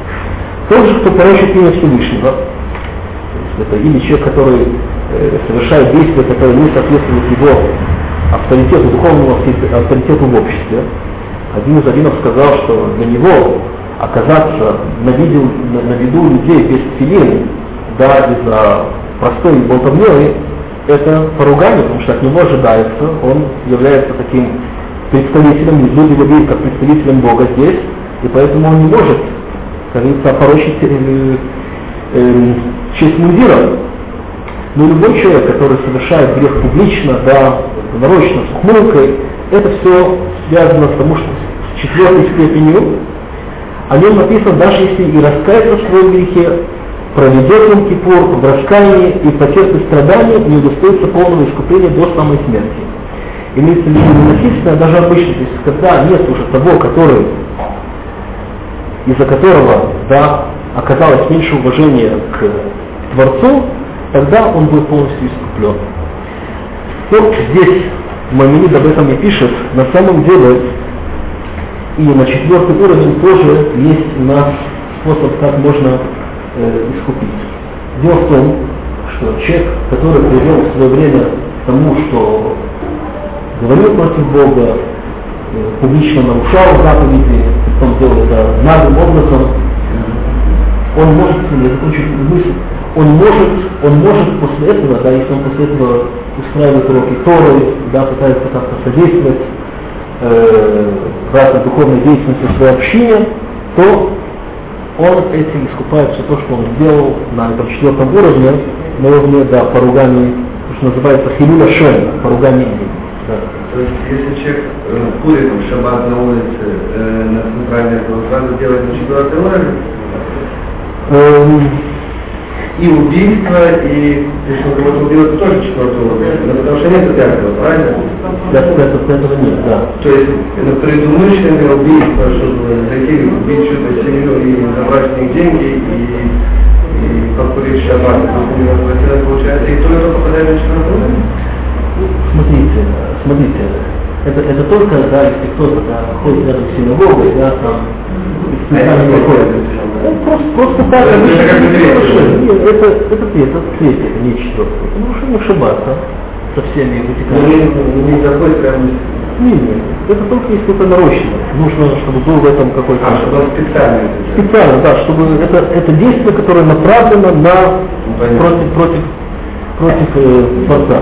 Тот же, кто порочит имя Всевышнего, это или человек, который э, совершает действия, которые не соответствуют его авторитету, духовному авторитету в обществе. Один из раввинов сказал, что для него оказаться на виду, на, на виду людей без тфилин, да, из-за простой болтовни, это поругание, потому что от него ожидается, он является таким представителем, люди его видят как представителем Бога здесь, и поэтому он не может, как говорится, порочить э, э, честь мундира. Но любой человек, который совершает грех публично, да, нарочно, с ухмылкой, это все связано с тому, что с четвертой степенью, о нем написано, даже если и раскается в своем грехе, проведет Йом Кипур в раскаянии и потерпит страдания, не удостоится полного искупления до самой смерти. Имеется в виду ненасильственное, даже обычно, то есть когда нет уже того, который, из-за которого, да, оказалось меньше уважения к Творцу, тогда он будет полностью искуплен. Вот здесь Маймонид об этом и пишет, на самом деле и на четвертый уровень тоже есть у нас способ, как можно э, искупить. Дело в том, что человек, который привел в свое время к тому, что говорил против Бога, э, публично нарушал заповеди, потом делал это наглым образом, он может, я закончу мысль, он может, он может после этого, да, если он после этого устраивает уроки Торы, да, пытается как-то содействовать э, разной духовной деятельности в своей общине, то он этим искупает все то, что он сделал на этом четвертом уровне, на уровне, да, поруганий, то, что называется хилюля шем, поругание им. Да. То есть, если человек э, курит в шаббат на улице, э, на центральной, то сразу делает на четвертый уровень? Эм, И убийство, и если он кого-то убил, это тоже четвертый уровень, но потому что нет пятого, правильно? Пятого, пятого нет, да. То есть, это предумышленное убийство, чтобы зайти, убить чью-то семью и забрать с них деньги, и, и покурить шаббат, это получается, и кто это попадает на четвертый уровень? Смотрите, смотрите, это, это только, да, если кто-то, да, ходит рядом с синагогой, да, там, специально не ходит. Это просто, просто так, это, это, это, это, это третье, это не четвертое. Это нарушение шаббата со всеми вытекающими. Ну, не заходит прямо. Не, не, это только если это нарощено. Нужно, чтобы был в этом какой-то... А, чтобы специально. Специально, да, чтобы это, это действие, которое направлено на ну, против, против, против э, Творца.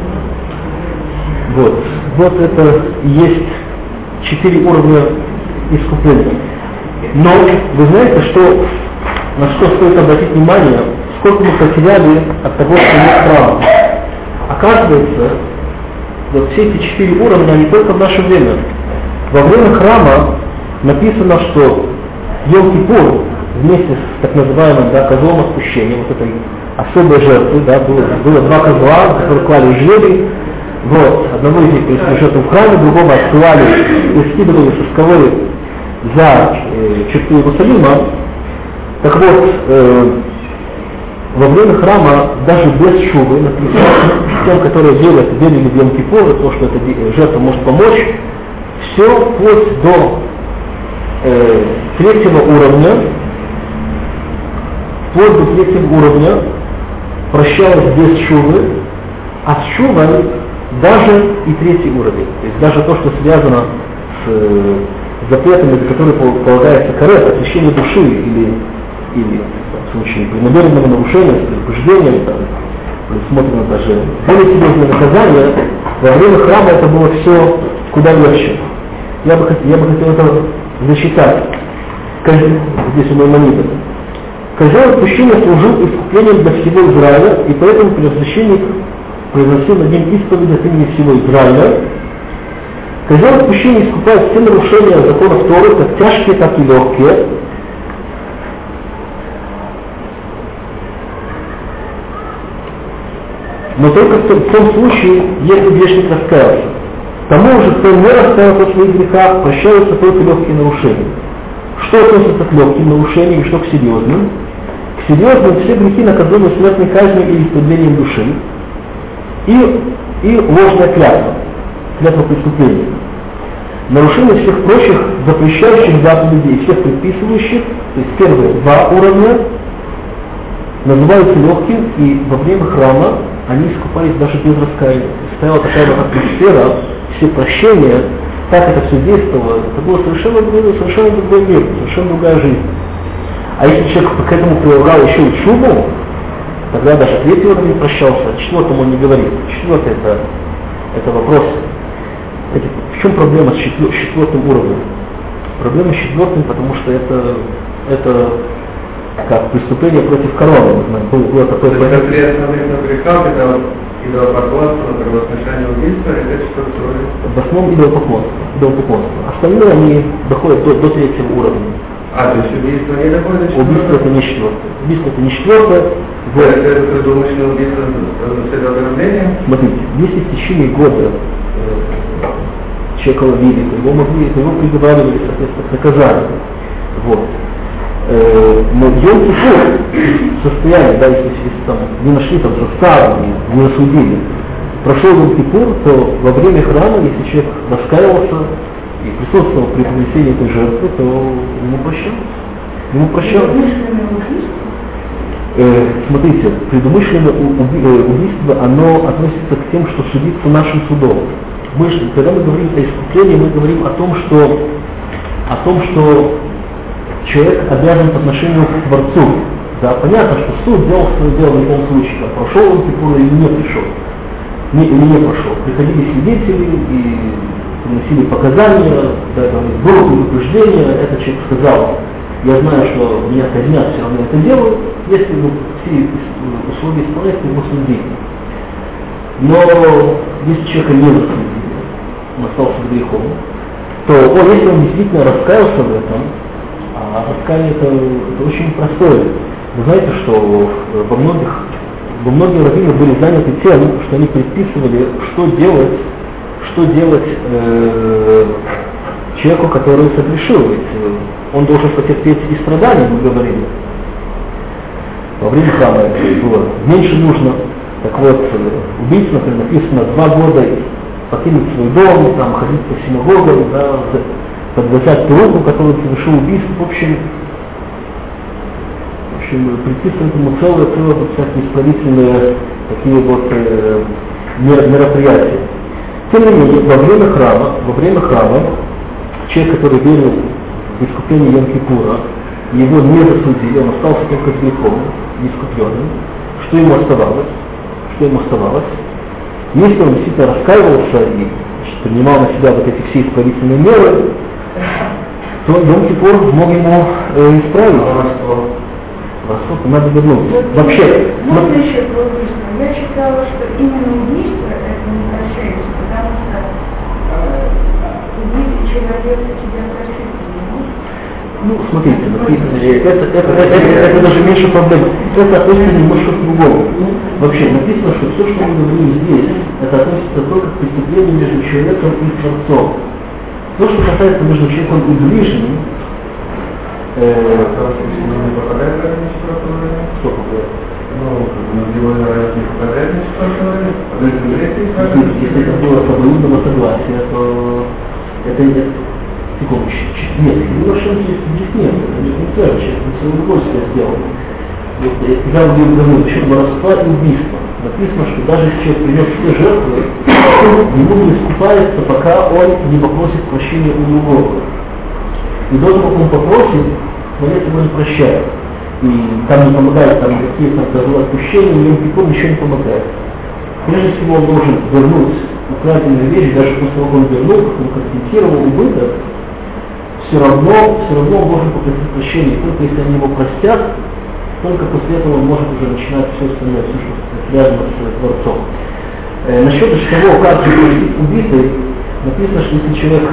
Вот. Вот это и есть четыре уровня искупления. Но вы знаете, что, на что стоит обратить внимание, сколько мы потеряли от того, что нет права. Оказывается, вот все эти четыре уровня, они только в наше время. Во время храма написано, что Йом-Кипур вместе с так называемым, да, козлом отпущения, вот этой особой жертвы, да, было, было два козла, которые клали жребий. Вот, одного из них принесли жертву в храме, другого отсылали и скидывали со скалы за э, черту Иерусалима. Так вот, э, во время храма, даже без шубы, написано, тем, которые верят, верили в Йом-Кипур, то, что эта жертва может помочь, все вплоть до э, третьего уровня, вплоть до третьего уровня прощалось без шубы, а с шубой даже и третий уровень. То есть даже то, что связано с э, запретами, за которые полагается карет, освящение души или, или в случае преднамеренного нарушения, с предупреждением, там, предусмотрено даже более серьезное наказание, во время храма это было все куда легче. Я бы, я бы хотел это зачитать. Здесь у Маймонида. Козел отпущения служил искуплением для всего Израиля, и поэтому первосвященник произносил над ним исповедь от имени всего Израиля. Козел отпущения искупает все нарушения законов Торы, как тяжкие, так и легкие. Но только в том, в том случае, если грешник раскаялся. К тому же, кто не раскаялся в своих грехах, прощаются только легкие нарушения. Что относится к легким нарушениям и что к серьезным? К серьезным все грехи наказуемы смертной казнью или истреблением души. И, и ложная клятва, клятва преступления. Нарушение всех прочих запрещающих заповедей, всех предписывающих, то есть первые два уровня, называются легким, и во время храма они искупались даже без раскаяния. Стояла такая вот атмосфера, все прощения, так это все действовало, это было совершенно другой, совершенно другой мир, совершенно другая жизнь. А если человек к этому прилагал еще и чубу, тогда даже третий уровень прощался, о четвертом он не говорит. Четвертый это, это вопрос. Знаете, в чем проблема с четвертым уровнем? Проблема с четвертым, потому что это, это как преступление против короны. Было, было такое понятие. Три основных греха, это идолопоклонство, кровосмешение, убийство, это четвертый уровень. В основном идолопоклонство. идолопоклонство. Остальные они доходят до, до третьего уровня. А, то есть убийство не доходит до четвертого? Убийство это не четвертое. Убийство это не четвертое. Вот. Это, это предумышленное убийство с целеуграждением? Смотрите, если в течение года человека ловили, то его могли, то его приговаривали, соответственно, к наказанию. Вот. Э, но Йом-Кипур состояние, да, если, если там не нашли там заставу, не, не осудили, прошел Йом-Кипур, то во время храма, если человек раскаивался и присутствовал при принесении этой жертвы, то ему прощалось. Ему прощалось. Э, смотрите, предумышленное убийство, оно относится к тем, что судится нашим судом. Мы, когда мы говорим о искуплении, мы говорим о том, что, о том, что человек обязан по отношению к Творцу. Да, понятно, что суд делал свое дело в любом случае, а прошел он Кипур или не пришел, не, или не прошел. Приходили свидетели и приносили показания, да, было предупреждение, этот человек сказал, я знаю, что меня казнят, все равно это делаю, если ну, все условия исполняются, его судить. Но если человека не засудили, он остался грехом, то он, если он действительно раскаялся в этом, а раскаяние это, это очень простое. Вы знаете, что во многих, во многие раввины были заняты тем, что они предписывали, что делать, что делать э, человеку, который согрешил. Ведь он должен потерпеть и страдания, мы говорили. Во время храма это было меньше нужно. Так вот, убийца, например, написано два года покинуть свой дом, там, ходить по синагогам, да, подвязать руку, который совершил убийство. В общем, в общем предписывают ему целое, целое вот, всякие исправительные такие вот э, мероприятия. Тем не менее, во время храма, во время храма, человек, который верил в искупление Йом-Кипура, его не засудили, он остался только с грехом, неискупленным. Что ему оставалось? Что ему оставалось? Если он действительно раскаивался и значит, принимал на себя вот эти все исправительные меры, то Йом-Кипур мог ему э, исправить. Воровство надо вернуть. Вообще. Можно но... еще про убийство? Я считала, что именно убийство это не прощается, потому что э, убить человека тебя прощать не может. Ну, смотрите, это, это, это, это, это даже меньше проблем. Это относится немножко к другому. Вообще, написано, что все, что мы говорим здесь, это относится только к преступлению между человеком и Творцом. То, что касается между человеком и ближним, э, не попадает в это что попадает? Ну, его не попадает в это Если это было с обоюдного согласия, то это нет. Секундочку. Нет, совершенно здесь нет. Это не целое, человек на свое удовольствие сделал. Я говорю насчет воровства и убийства. Написано, что даже если человек принес все жертвы, ему не искупается, пока он не попросит прощения у другого. И до того, как он попросит, Творец его не прощает. И там не помогает, там какие-то отпущения, ему никому ничего не помогает. Прежде всего он должен вернуть украденные вещи, даже после того, как он вернул, как он компенсировал убыток, все равно, все равно он должен попросить прощения. Только если они его простят, только после этого он может уже начинать все остальное, все, что связано с Творцом. Э, насчет того, как же простить убитый, написано, что если человек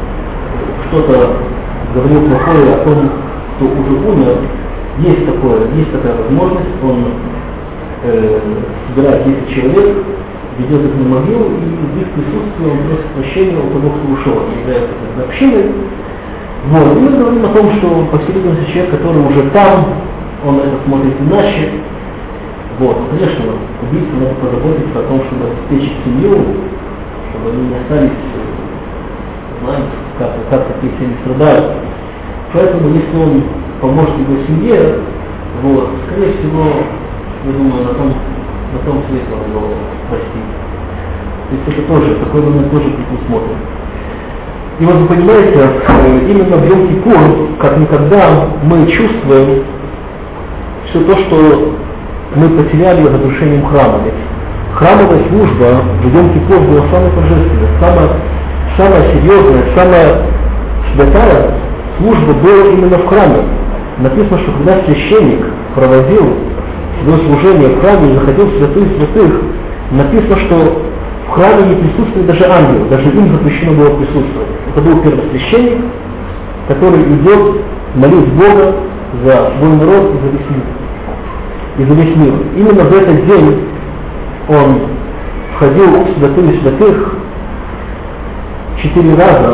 что-то говорил плохое о том, кто уже умер, есть такое, есть такая возможность, он э, собирает десять человек, ведет их на могилу, и в их присутствии он просит прощения у того, кто ушел, он является общиной. Вот. И мы говорим о том, что по всей видимости человек, который уже там, он это смотрит иначе. Вот. Конечно, убийце надо позаботиться о том, чтобы обеспечить семью, чтобы они не остались знаем, как, как такие семьи страдают. Поэтому, если он поможет его семье, вот, скорее всего, я думаю, на том, на том свете он его простит. То есть это тоже, такой момент тоже предусмотрен. И вот вы понимаете, именно в Йом-Кипур, как никогда, мы чувствуем все то, что мы потеряли разрушением храма. Ведь храмовая служба в Йом-Кипур была самая торжественная, самая, самая серьезная, самая святая служба была именно в храме. Написано, что когда священник проводил свое служение в храме и заходил в святых святых, написано, что в храме не присутствовали даже ангелы, даже им запрещено было присутствовать. Это был первосвященник, который идет молить Бога за свой народ и за весь мир. И за весь мир. Именно в этот день он входил в святых святых четыре раза,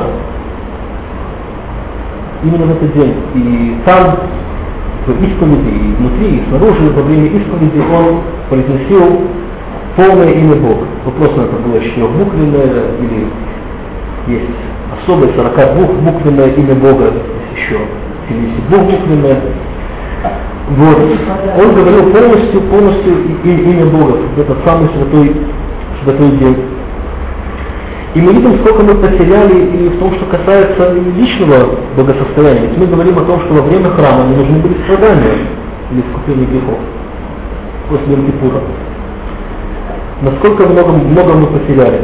именно в этот день. И там, в исповеди, и внутри, и снаружи, во время исповеди он произносил полное имя Бога. Вопрос, это было четырехбуквенное, или есть особое сорокадвухбуквенное имя Бога, есть еще семьдесят двухбуквенное. Вот. Он говорил полностью, полностью и, и, имя Бога в этот самый святой, святой день. И мы видим, сколько мы потеряли и в том, что касается личного благосостояния. Ведь мы говорим о том, что во время храма не нужны были страдания или искупление грехов после Йом-Кипура. Насколько много, много мы потеряли.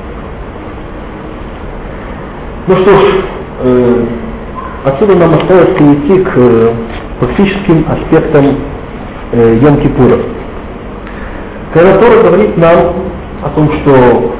Ну что ж, э, отсюда нам остается перейти к э, практическим аспектам э, Йом-Кипура. Когда Тора говорит нам о том, что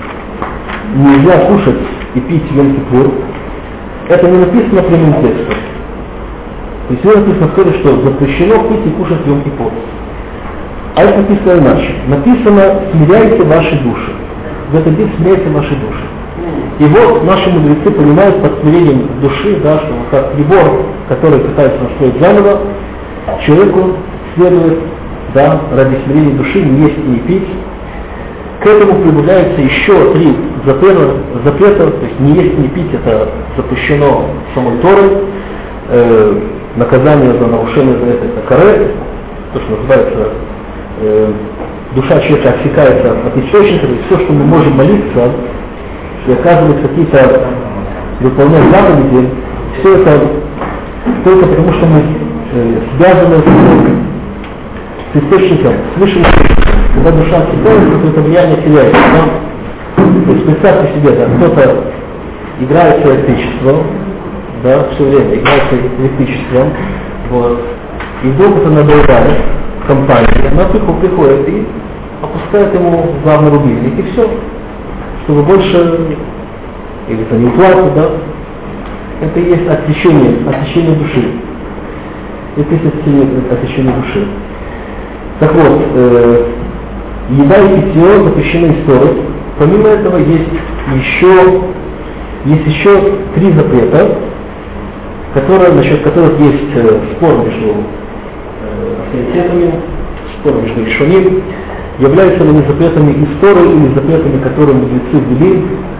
нельзя кушать и пить Йом-Кипур, это не написано прямым текстом. То есть не написано в Торе, что запрещено пить и кушать Йом-Кипур. А это написано иначе. Написано: смиряйте ваши души. В этот день смиряйте ваши души. И вот наши мудрецы понимают под смирением души, да, что как прибор, который пытается настроить заново, человеку следует, да, ради смирения души не есть и не пить. К этому прибавляется еще три запрета, запрета, то есть не есть и не пить, это запрещено самой Торой. Э, наказание за нарушение за это это каре, то, что называется э, душа человека отсекается от источника, то есть все, что мы можем молиться и оказывать какие-то, выполнять заповеди, все это только потому, что мы э, связаны с, с источником, с высшим источником. Когда душа отсекается, то это влияние теряется. Да? То есть представьте себе, да, кто-то играет с электричеством, да, все время играет с электричеством, вот, и вдруг это надоедает компания, она приходит и опускает ему главный рубильник, и все. Чтобы больше, или это не уплату, да, это и есть отсечение, отсечение души. Это и есть отсечение, отсечение души. Так вот, э, еда и питье запрещены историей. Помимо этого есть еще, есть еще три запрета, которые, насчет которых есть э, спор между э, авторитетами, спор между решением. Являются ли они запретами истории или запретами, которые мудрецы ввели.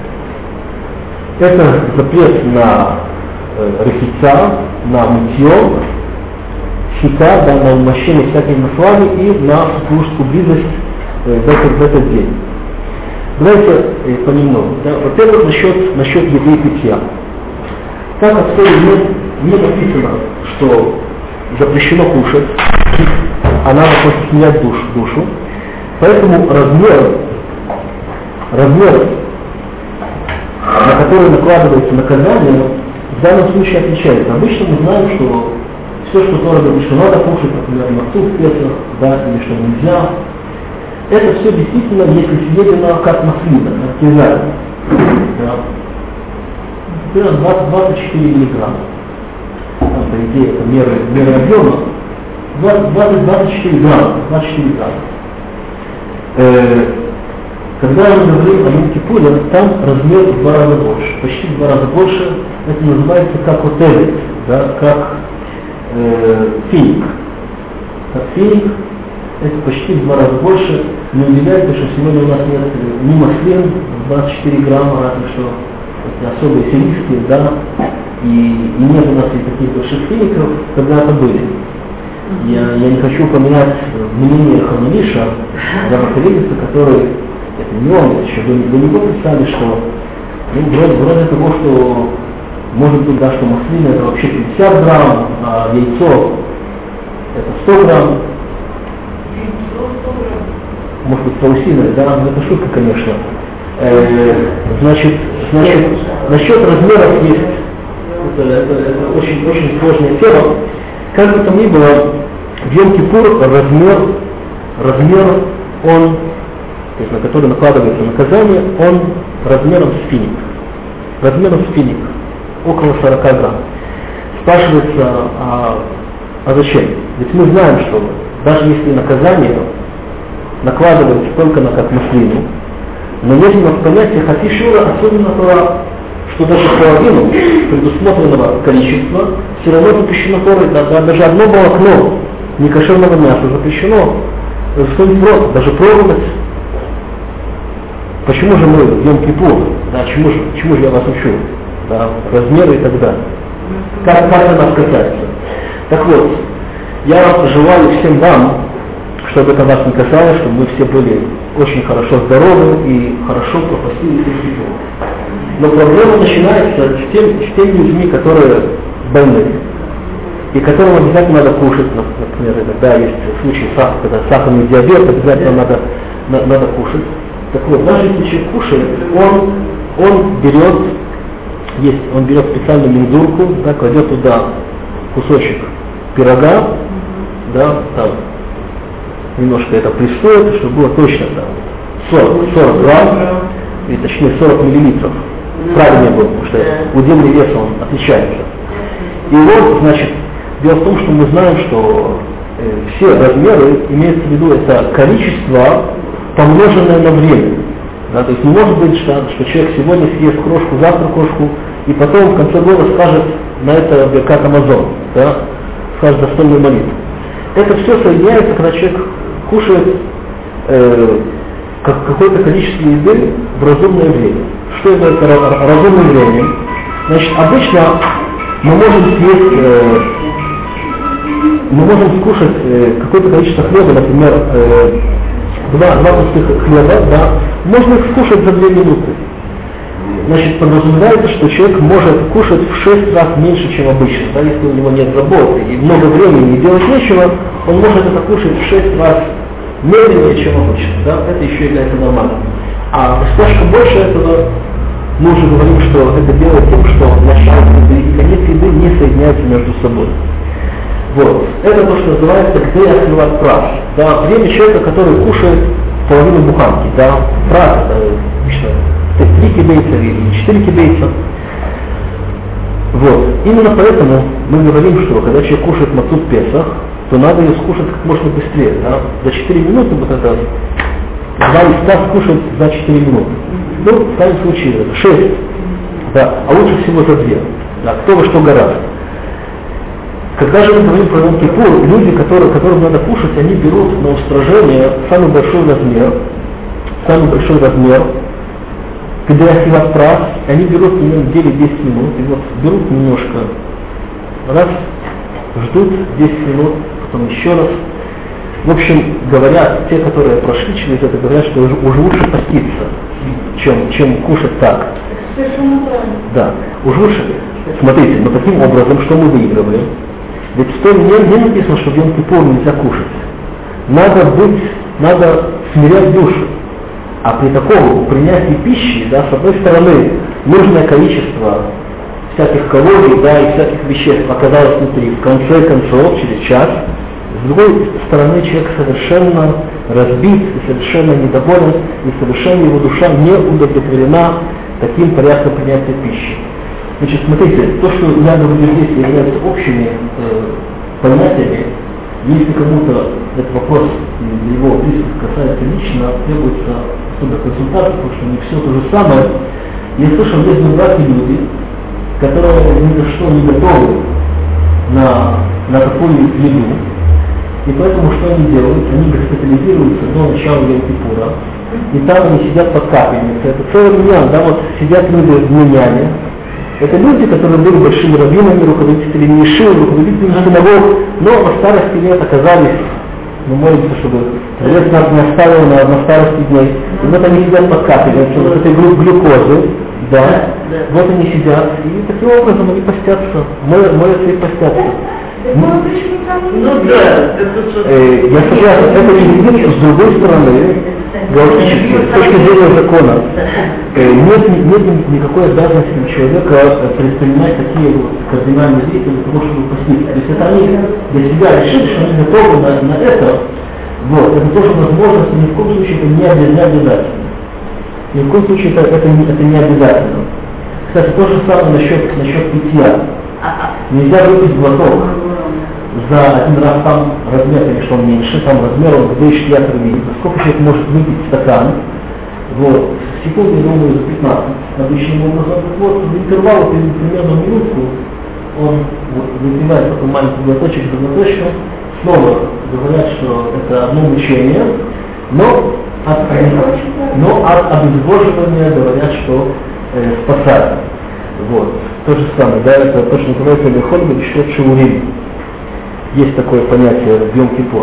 Это запрет на э, рехица, на мытье, щита, да, на умощение всякими маслами и на супружескую близость э, в, этот, в этот день. Давайте э, понемногу. Да. Во-первых, насчет, насчет еды и питья. Так как в Торе не, не написано, что запрещено кушать, а надо просто снять душ, душу, поэтому размер, размер, на который накладывается наказание, в данном случае отличается. Обычно мы знаем, что все, что Тора говорит, что надо кушать, например, мацу в Песах, да, или что нельзя, это все действительно, если съедено как маслина, как кизарь, да, например, двадцать четыре миллиграмма. Там, по идее, это меры, меры объема, двадцать четыре грамма, двадцать четыре грамма. Э, когда мы говорим о Йом-Кипуре, там размер в два раза больше, почти в два раза больше. Это называется как отель, да, как э, финик. Как финик, это почти в два раза больше. Не удивляйтесь, что сегодня у нас нет ни маслин, двадцать четыре грамма, разве что эти особые сирийские, да, и, и нет у нас и таких больших фиников, когда-то были. Я, я не хочу упоминать мнение Ханавиша, Рамакаревица, который, это не он, это еще до, до него писали, что ну, вроде, вроде того, что может быть, да, что маслина это вообще пятьдесят грамм, а яйцо это сто грамм. Может быть, паусина, да, но это шутка, конечно. Э, значит, значит, насчет размеров есть, это, это, это очень, очень сложная тема. Как бы там ни было, в Йом-Кипур размер, размер, он, то есть на который накладывается наказание, он размером с финик. Размером с финик. Около сорок грамм. Спрашивается, а, а зачем? Ведь мы знаем, что даже если наказание накладывается только на как маслину, но если у нас понятие хатишура, особенно Тора, что даже половину предусмотренного количества все равно запрещено Торой, да, да, даже одно волокно некошерного мяса запрещено, стоит просто, даже пробовать. Почему же мы в Йом-Кипур, да, чему же, чему же я вас учу, да, размеры и так далее. Как, как это нас касается? Так вот, я желаю всем вам, чтобы это вас не касалось, чтобы мы все были очень хорошо здоровы и хорошо пропустили Йом-Кипур. Но проблема начинается с, тем, с теми людьми, которые больны, и которым обязательно надо кушать, например, иногда есть случаи, когда сахарный диабет, обязательно надо, на, надо кушать. Так вот, даже если человек кушает, он, он берет, есть, он берет специальную мензурку, да, кладет туда кусочек пирога, да, там немножко это прессует, чтобы было точно там сорок, сорок грамм, или точнее сорок миллилитров. Правильнее было, потому что удельный вес он отличается. И вот, значит, дело в том, что мы знаем, что э, все размеры, имеется в виду это количество, помноженное на время. Да, то есть не может быть, что, что человек сегодня съест крошку, завтра крошку, и потом в конце года скажет на это Беркат Амазон, да, скажет достойную молитву. Это все соединяется, когда человек кушает э, как, какое-то количество еды в разумное время. Что это, это разумное время? Значит, обычно мы можем съесть, э, мы можем скушать э, какое-то количество хлеба, например, э, два, два пустых хлеба, да, можно их скушать за две минуты. Значит, подразумевается, что человек может кушать в шесть раз меньше, чем обычно. Да, если у него нет работы и много времени и делать нечего, он может это кушать в шесть раз медленнее, чем обычно. Да? Это еще является нормальным. А немножко больше этого, мы уже говорим, что это делает тем, что начало еды и конец еды не соединяются между собой. Вот. Это то, что называется где отливать прав. Да, время человека, который кушает половину буханки. Да, прав, это три кибейца или четыре кибейца. Вот. Именно поэтому мы говорим, что когда человек кушает мацу в Песах, то надо ее скушать как можно быстрее. Да? За четыре минуты вот это два листа скушать за четыре минуты. Ну, в крайнем случае, шесть. Да, а лучше всего за две. Да, кто во что гораздо. Когда же мы говорим про Йом-Кипур, люди, которые, которым надо кушать, они берут на устражение самый большой размер, самый большой размер, когда ахилат прав, они берут примерно девять-десять минут, и вот берут немножко, раз, ждут десять минут, потом еще раз. В общем, говорят, те, которые прошли через это, говорят, что уже, уже лучше поститься, чем, чем кушать так. Совершенно правильно. Да, уже лучше. Смотрите, но таким образом, что мы выигрываем? Ведь в Торе не, не написано, что в Йом-Кипур нельзя кушать. Надо быть, надо смирять душу. А при таком принятии пищи, да, с одной стороны, нужное количество всяких калорий, да, и всяких веществ оказалось внутри, в конце концов, через час, с другой стороны, человек совершенно разбит и совершенно недоволен, и совершенно его душа не удовлетворена таким порядком принятия пищи. Значит, смотрите, то, что я говорю здесь, является общими э, понятиями. Если кому-то этот вопрос его близких касается лично, требуется особая консультация, потому что не все то же самое. Я слышал, есть другие люди, которые ни за что не готовы на, на такую еду. И поэтому что они делают? Они госпитализируются до начала Йом-Кипура, и там они сидят под капельницей. Это целый миньян, да, вот сидят люди в миньяне. Это люди, которые были большими раввинами, руководителями Ешивы, руководителями синагог, но на старости лет оказались, мы молимся, чтобы Творец нас не оставил на, на старости дней. И вот они сидят под капельницей, вот этой глю- глюкозы, да, да, вот они сидят, и таким образом они постятся, молятся и постятся. Ну, ну да, э, я согласен, это не видит, с другой стороны, галактически, с точки зрения закона, э, нет, нет никакой обязанности у человека предпринимать такие вот кардинальные действия для того, чтобы поститься. То есть это они для себя решили, что они готовы на, на это, вот, это тоже возможность, ни в коем случае это не обязательно. Ни в коем случае это, это, не, это не обязательно. Кстати, то же самое насчет, насчет питья. Нельзя выпить глоток за один раз, там размер, конечно, он меньше, там размер он две штуки видит. Сколько человек может выпить стакан? Вот, секунду, я думаю, за пятнадцать. Обычным образом, вот, в интервал, примерно минутку, он вот, выпивает такой маленький глоточек за глоточком, снова говорят, что это одно мучение, но от, но от обезвоживания говорят, что э, спасает. Вот. То же самое, да, это то, что называется Лехольм или Шот Шиурим. Есть такое понятие в Йом-Кипур.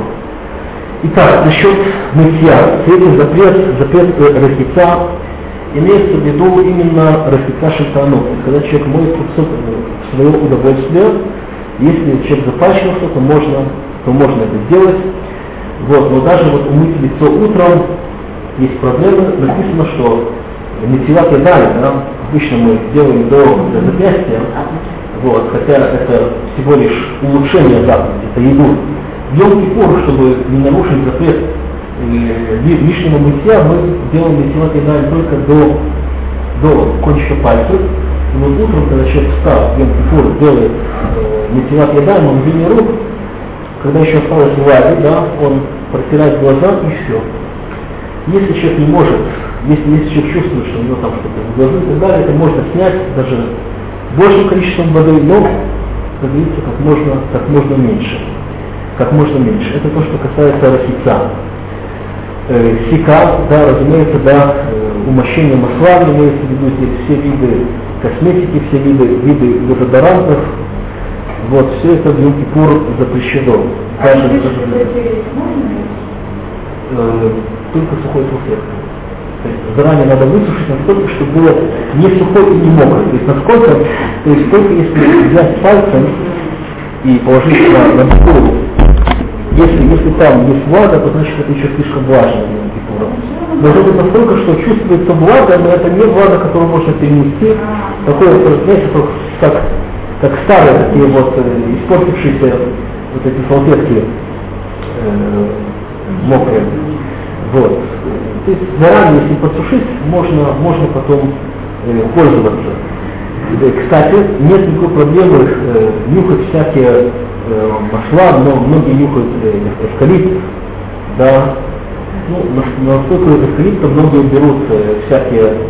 Итак, насчет мытья. Третий запрет, запрет рахица, имеется в виду именно рахица шелтанут. Когда человек моет в свое удовольствие, если человек запачкался, то можно, то можно это сделать. Вот, но даже вот умыть лицо утром есть проблемы. Написано, что митцват ядайн, да, обычно мы делаем до, до запястья, вот, хотя это всего лишь улучшение заповеди, это еду. В Йом-Кипур, чтобы не нарушить запрет э, лишнего мытья, мы делаем митцват ядайн только до, до кончика пальцев. И вот утром, когда человек встал в Йом-Кипур, делает э, митцват ядайн, он вымыл рук, когда еще осталось влаги, да, он протирает глаза и все. Если человек не может, если, если человек чувствует, что у него там что-то в глазу и так далее, это можно снять даже большим количеством воды, но, как говорится, как можно, как можно меньше. Как можно меньше. Это то, что касается рахица. Э, сика, да, разумеется, да, э, умощение маслами, имеется в виду здесь все виды косметики, все виды, виды дезодорантов. Вот, все это в Йом-Кипур запрещено. А Даже, если даже, э, только сухой салфеткой. То есть заранее надо высушить настолько, чтобы было не сухой и не мокрый. То есть насколько, то есть только если взять пальцем и положить на, на шкуру, если, если там есть влага, то значит это еще слишком влажно для Йом-Кипура. Должно быть настолько, что чувствуется влага, но это не влага, которую можно перенести. Такое, знаете, как, как старые такие вот э, испортившиеся вот эти салфетки э, мокрые. Вот. То есть заранее, если подсушить, можно, можно потом э, пользоваться. Э, кстати, нет никакой проблемы э, нюхать всякие э, масла, но многие нюхают э, эвкалипт, да. Ну, на, на стойку эвкалипта многие берут э, всякие э,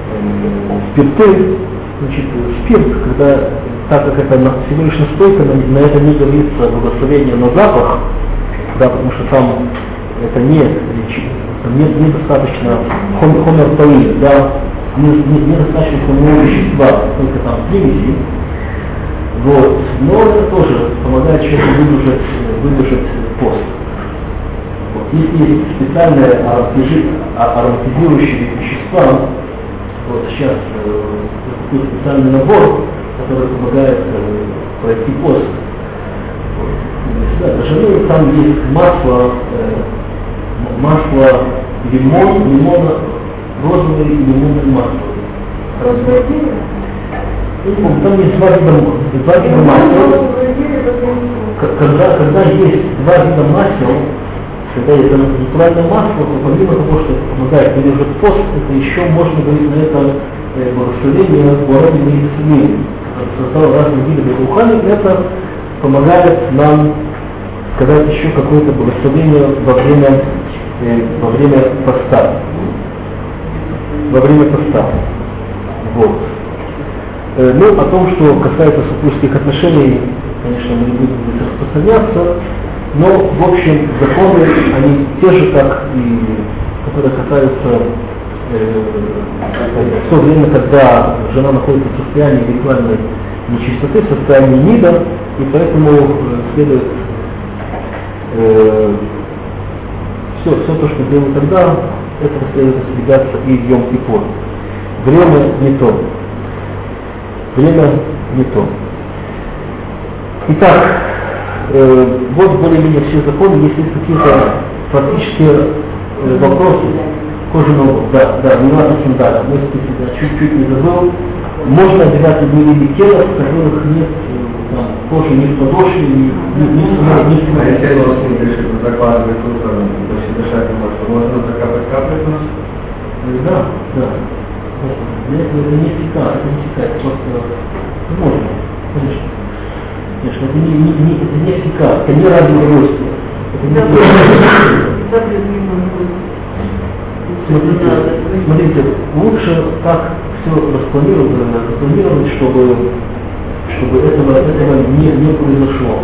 спирты, значит, спирт, когда, так как это на, всего лишь настойка, на, на это не говорится благословение на запах, да, потому что там это не, нет недостаточно хомер таиль, да, недостаточно хомерного вещества, только там примеси. Вот. Но это тоже помогает человеку выдержать, выдержать пост. Вот. Если есть специальные ароматизирующие вещества, вот сейчас э, такой специальный набор, который помогает э, пройти пост. Вот. Да, даже там есть масло, э, масло лимон, лимона, розовое и лимонное масло. Розовое дерево? Ну, там есть два вида, два вида масел. Когда, когда есть два вида масел, когда есть натуральное масло, то помимо того, что это помогает выдержать пост, это еще можно говорить на это э, благословение Буаровины и Исмини. Создал разные виды благоуханий, это помогает нам сказать еще какое-то благословение во время, э, во время поста. Во время поста. Вот. Э, ну, о том, что касается супружеских отношений, конечно, мы не будем здесь распространяться. Но, в общем, законы, они те же, как и которые касаются э, в то время, когда жена находится в состоянии ритуальной нечистоты, в состоянии нида, и поэтому э, следует э, все, все то, что делают тогда, это следует остерегаться и в Йом-Кипур. Время не то. Время не то. Итак, э, вот более-менее все законы. Если есть какие-то практические э, вопросы, кожаного, да, да, не надо сандалия, мы да, чуть-чуть не забыл. Можно одевать одни виды тела, в которых нет там, кожи ни в подошве, ни в самой, ни в самой. А если родственник решит закладывать утром, то дышать не может, можно закапать капли нос? Да, да. Для этого это не всегда, это не всегда, это просто можно, конечно. Конечно, это не, не, не, это не всегда, это не ради удовольствия. Это не смотрите, смотрите, лучше так все распланировать, распланировать, чтобы, чтобы этого, этого не, не произошло.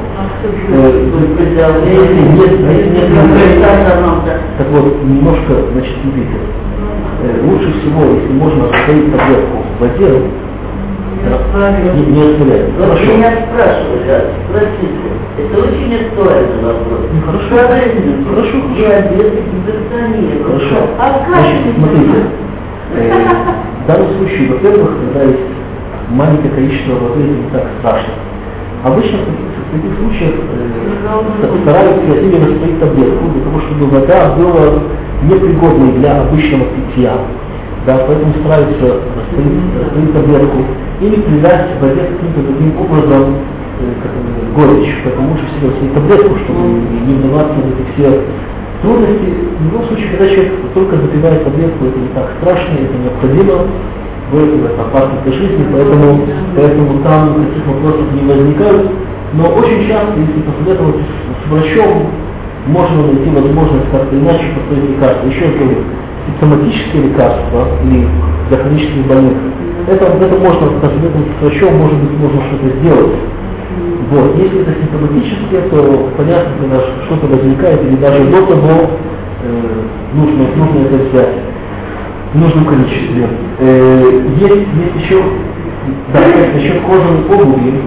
Если нет, если нет, так вот, немножко, значит, смотрите. Лучше всего, если можно оставить таблетку в воде, не, не оставлять. Хорошо. Меня спрашивали, а, спросите, это очень актуальный вопрос. Ну, хорошо. Хорошо. Диабет и гипертония. Хорошо. А как? Значит, смотрите, э, в данном случае, во-первых, когда есть маленькое количество воды, это не так страшно. Обычно в таких случаях э, стараются или растворить таблетку, для того, чтобы вода была непригодной для обычного питья. Да, поэтому стараются растворить, растворить таблетку или придать воде каким-то другим образом э, горечь. Поэтому лучше всего растворить таблетку, чтобы не вдаваться в эти все трудности. В любом случае, когда человек только запивает таблетку, это не так страшно, это необходимо. Это опасно для жизни, поэтому, поэтому там таких вопросов не возникают. Но очень часто, если посоветовать с врачом, можно найти возможность как-то иначе поставить лекарства. Еще раз говорю, симптоматические лекарства или для хронических больных, это, это можно посоветовать с врачом, может быть, можно что-то сделать. Вот. Если это симптоматические, то понятно, когда что-то возникает, или даже до того э, нужно, нужно это взять. В нужном количестве. Э, есть, есть еще, да, насчет кожаной обуви,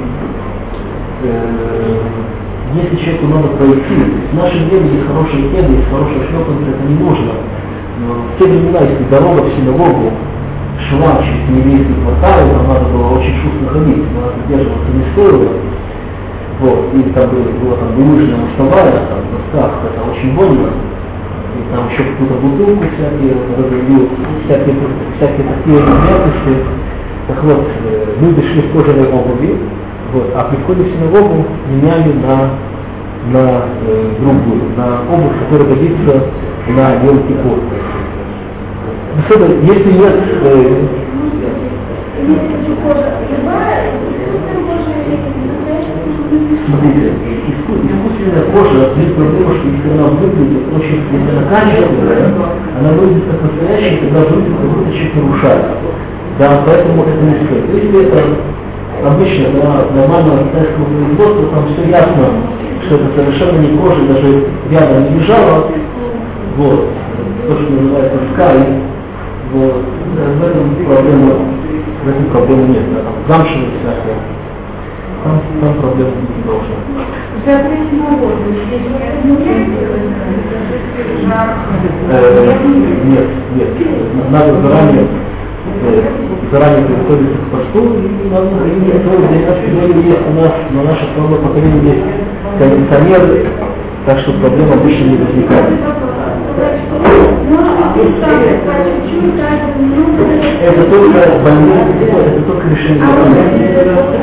э, если человеку надо пройти, в наше время есть хорошие кеды, есть хорошие шлепанцы, это не нужно. Но в те времена, если дорога в синагогу шла через еврейские кварталы, там надо было очень шустро ходить, надо задерживаться не стоило. Вот, и там было, было там булыжная мостовая, там в носках, это очень больно. И там еще какую-то бутылку всякие разлил, всякие, всякие такие мелкости. Так вот, люди шли в кожаной обуви, вот, а при входе в синагогу меняли на, на э, другую, на обувь, которая годится на Йом-Кипур. Если нет... Э, Смотрите, искусственная кожа, есть проблема, что если она выглядит очень, если она качественная, она выглядит как настоящая, тогда выглядит, как будто человек нарушает. Да, поэтому это не стоит. Если это обычно для нормального китайского производства, там все ясно, что это совершенно не кожа, даже рядом не лежала, вот, то, что называется скай, вот, в этом проблема, в этом проблемы нет, да, там замшевые всякие. Там, там проблем быть не должно. Запрет на воду. Нет, нет. Надо заранее, э, заранее приготовиться к посту, и надо находить готовы. Для нас сегодня есть у нас, на наше второе поколение есть кондиционеры, так что проблем обычно не возникает. Это только больные, это только решение больных.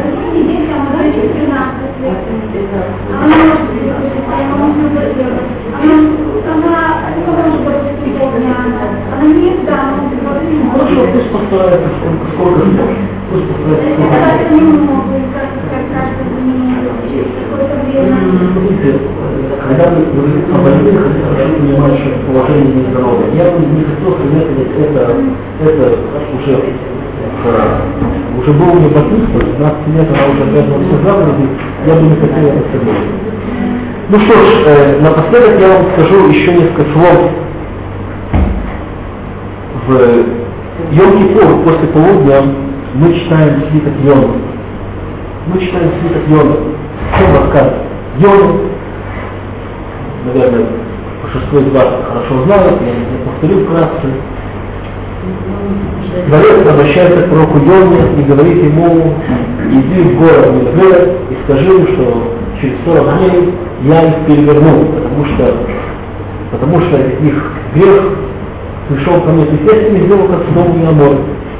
Хорошо, пусть постарается сколько, сколько сможет. Пусть постарается сколько Смотрите, когда вы говорите о больных, вы хорошо понимаете, что положение нездоровое. Я бы не хотел советовать это, это уже уже был у меня батиста, двенадцать лет она уже обязана все заповеди, я бы не хотел это советовать. Ну что ж, э, напоследок я вам скажу еще несколько слов. В Йом-Кипур после полудня мы читаем свиток Йона. Мы читаем свиток Йона. В чем рассказ? Йона, наверное, большинство из вас хорошо знают, я не повторю вкратце. Творец обращается к пророку Йоне и говорит ему: иди в город Ниневе и скажи им, что через сорок дней я их переверну, потому что, потому что их грех пришел ко мне, естественно, и сделал как Содом и Гоморра.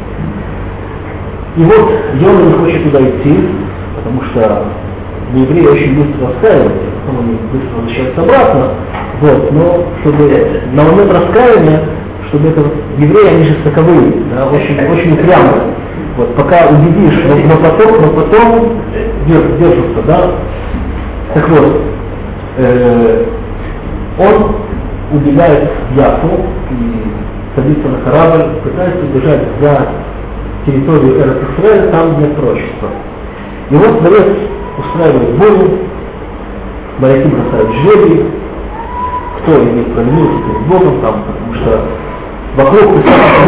И вот Йона не хочет туда идти, потому что евреи очень быстро раскаиваются, потом они быстро возвращаются обратно. Вот, но чтобы на момент раскаяния, чтобы это евреи, они же таковые, да, очень, очень упрямые. Вот, пока убедишь, но, но потом, но потом держатся, да. Так вот, э, он убегает в Яфу и садится на корабль, пытается убежать за территорию Эрец-Исраэля, там нет пророчества. И вот Творец устраивает бойню, моряки бросают жребий, кто имеет провинился перед Богом там, потому что вокруг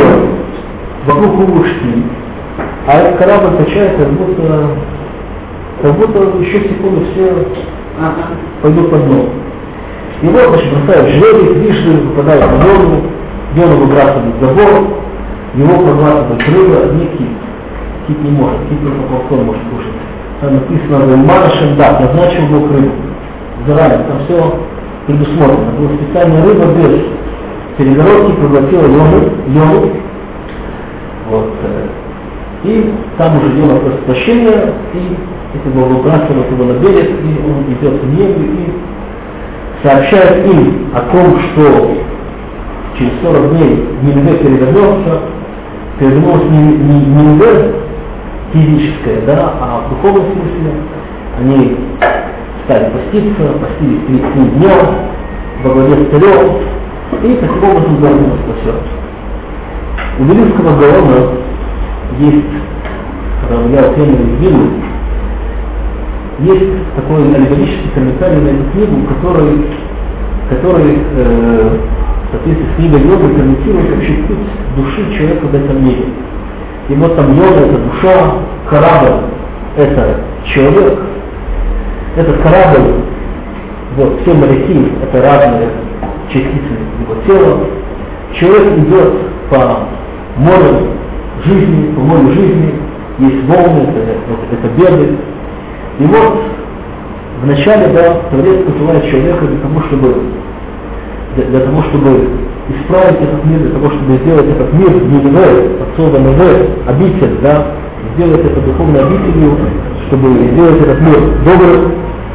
вокруг круглых штиль, а этот корабль качается, как будто, как будто еще секунду все пойдут по дну. И вот, значит, бросают жребий, трижды попадают на Йону, Йону выбрасывают за борт, его проглатывают рыба, не кит. Кит не может, кит только полкон может кушать. Там написано «Вельмана Шемдак», назначил Бог рыбу. Заранее, там все предусмотрено. Была специальная рыба без перегородки, проглотила Йону, Йону. Вот. И там уже Йона просит прощения, и это было выбрасывать его на берег, и он идет в небо и сообщает им о том, что через сорок дней Ниневе перевернется, перевернулась не, не, не Ниневе физическая, да, а в духовном смысле. Они стали поститься, постились три дня во главе с царем, и таким образом вернулось все. У Вилинского Гаона есть, когда я тему Вилу, есть такой аллегорический комментарий на эту книгу, который, который э, в соответствии с книгой Йоны комментирует вообще путь души человека в этом мире. И вот там Йона — это душа, корабль — это человек. Этот корабль, вот, все моряки — это разные частицы его тела. Человек идет по морю жизни, по морю жизни, есть волны, это, это, это беды. И вот вначале, да, Творец посылает человека для того, чтобы для, для того, чтобы исправить этот мир, для того, чтобы сделать этот мир Ниневе, отцова Ниневе, обитель, да, сделать это духовной обителью, чтобы сделать этот мир добрым.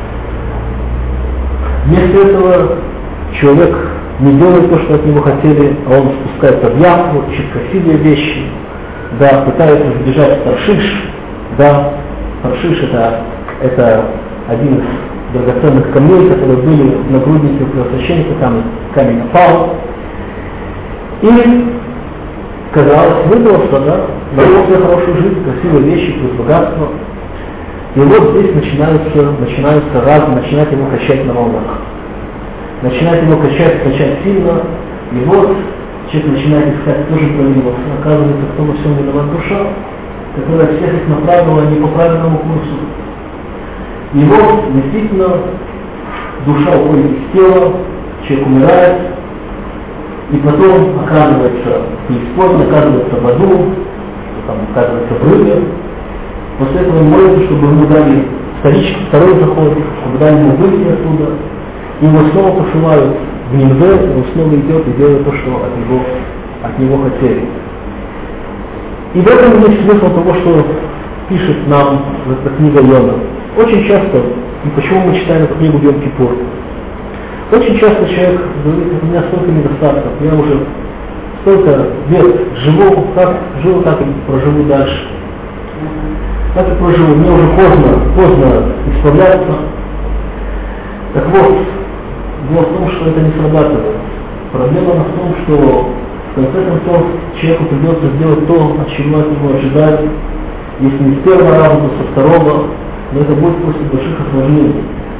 Вместо этого человек не делает то, что от него хотели, а он спускается в яму, ищет красивые вещи, да, пытается сбежать в Таршиш, да, Таршиш это, это один из драгоценных камней, которые были в нагруднике у первосвященника, там камень опал. И, казалось, выбрался, да, нашел себе хорошую жизнь, красивые вещи, плюс богатство. И вот здесь начинаются, начинаются раз, начинает его качать на волнах. Начинает его качать, качать сильно, и вот человек начинает искать, кто же провинился. Оказывается, кто во всем виноват душа, которая всех их направила не по правильному курсу. И вот, действительно, душа уходит из тела, человек умирает, и потом оказывается в преисподней, оказывается в аду, там, оказывается в рыбе. После этого он молится, чтобы ему дали вторичный, второй заход, чтобы дали ему выйти оттуда. И его снова посылают в Ниневе, и он снова идет и делает то, что от него, от него хотели. И в этом есть смысл того, что пишет нам эта книга Йона. Очень часто, и почему мы читаем эту книгу в Йом-Кипур, очень часто человек говорит: у меня столько недостатков, я уже столько лет живу, как живу, так и проживу дальше. Так и проживу, мне уже поздно, поздно исправляться. Так вот, дело в том, что это не срабатывает. Проблема в том, что в конце концов человеку придется сделать то, от чего от него ожидают, если не с первого раза, то со второго, но это будет после больших осложнений.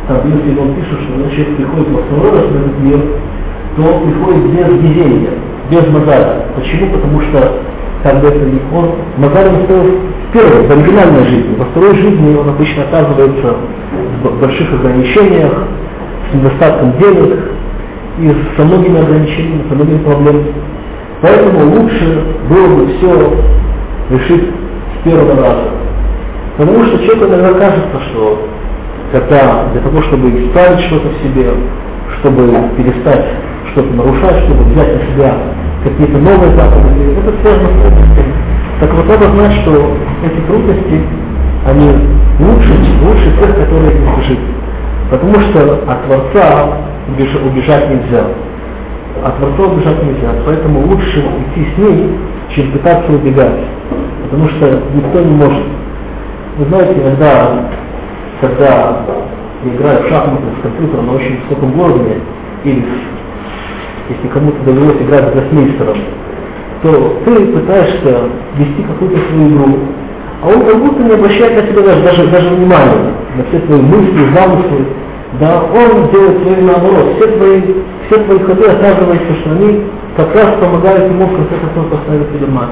там если он пишет, что когда человек приходит во второй раз в этот мир, то он приходит без гизения, без мазаля. Почему? Потому что как бы это ни он, мазаль он стоит в первой, в оригинальной жизни. Во второй жизни он обычно оказывается в больших ограничениях, с недостатком денег и со многими ограничениями, со многими проблемами. Поэтому лучше было бы все решить с первого раза. Потому что человеку иногда кажется, что когда для того, чтобы исправить что-то в себе, чтобы перестать что-то нарушать, чтобы взять на себя какие-то новые заповеди, это связано с трудностями. Так вот надо знать, что эти трудности, они лучше, лучше тех, которые избежит. Потому что от Творца убежать нельзя. От Творца убежать нельзя. Поэтому лучше идти с ней, чем пытаться убегать. Потому что никто не может. Вы знаете, иногда, когда я играю в шахматы с компьютером на очень высоком уровне, или если кому-то довелось играть с гроссмейстером, то ты пытаешься вести какую-то свою игру, а он как будто не обращает на тебя даже, даже, даже внимания, на все твои мысли, замыслы. Да, он делает свои наоборот. Все твои, все твои ходы, оказывается, что они как раз помогают ему в конце концов поставить перед мать.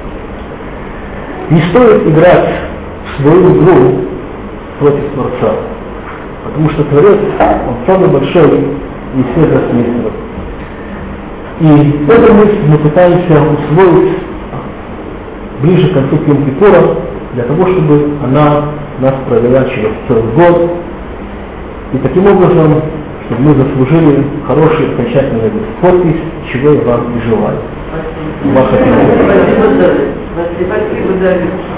Не стоит играть в свою игру против Творца, потому что Творец, он самый большой из всех гроссмейстеров. И эту мысль мы пытаемся усвоить ближе к концу Йом-Кипура, для того, чтобы она нас провела через целый год, и таким образом, чтобы мы заслужили хороший окончательный подпись, чего я вам и желаю. Спасибо. Спасибо, Спасибо, Давид.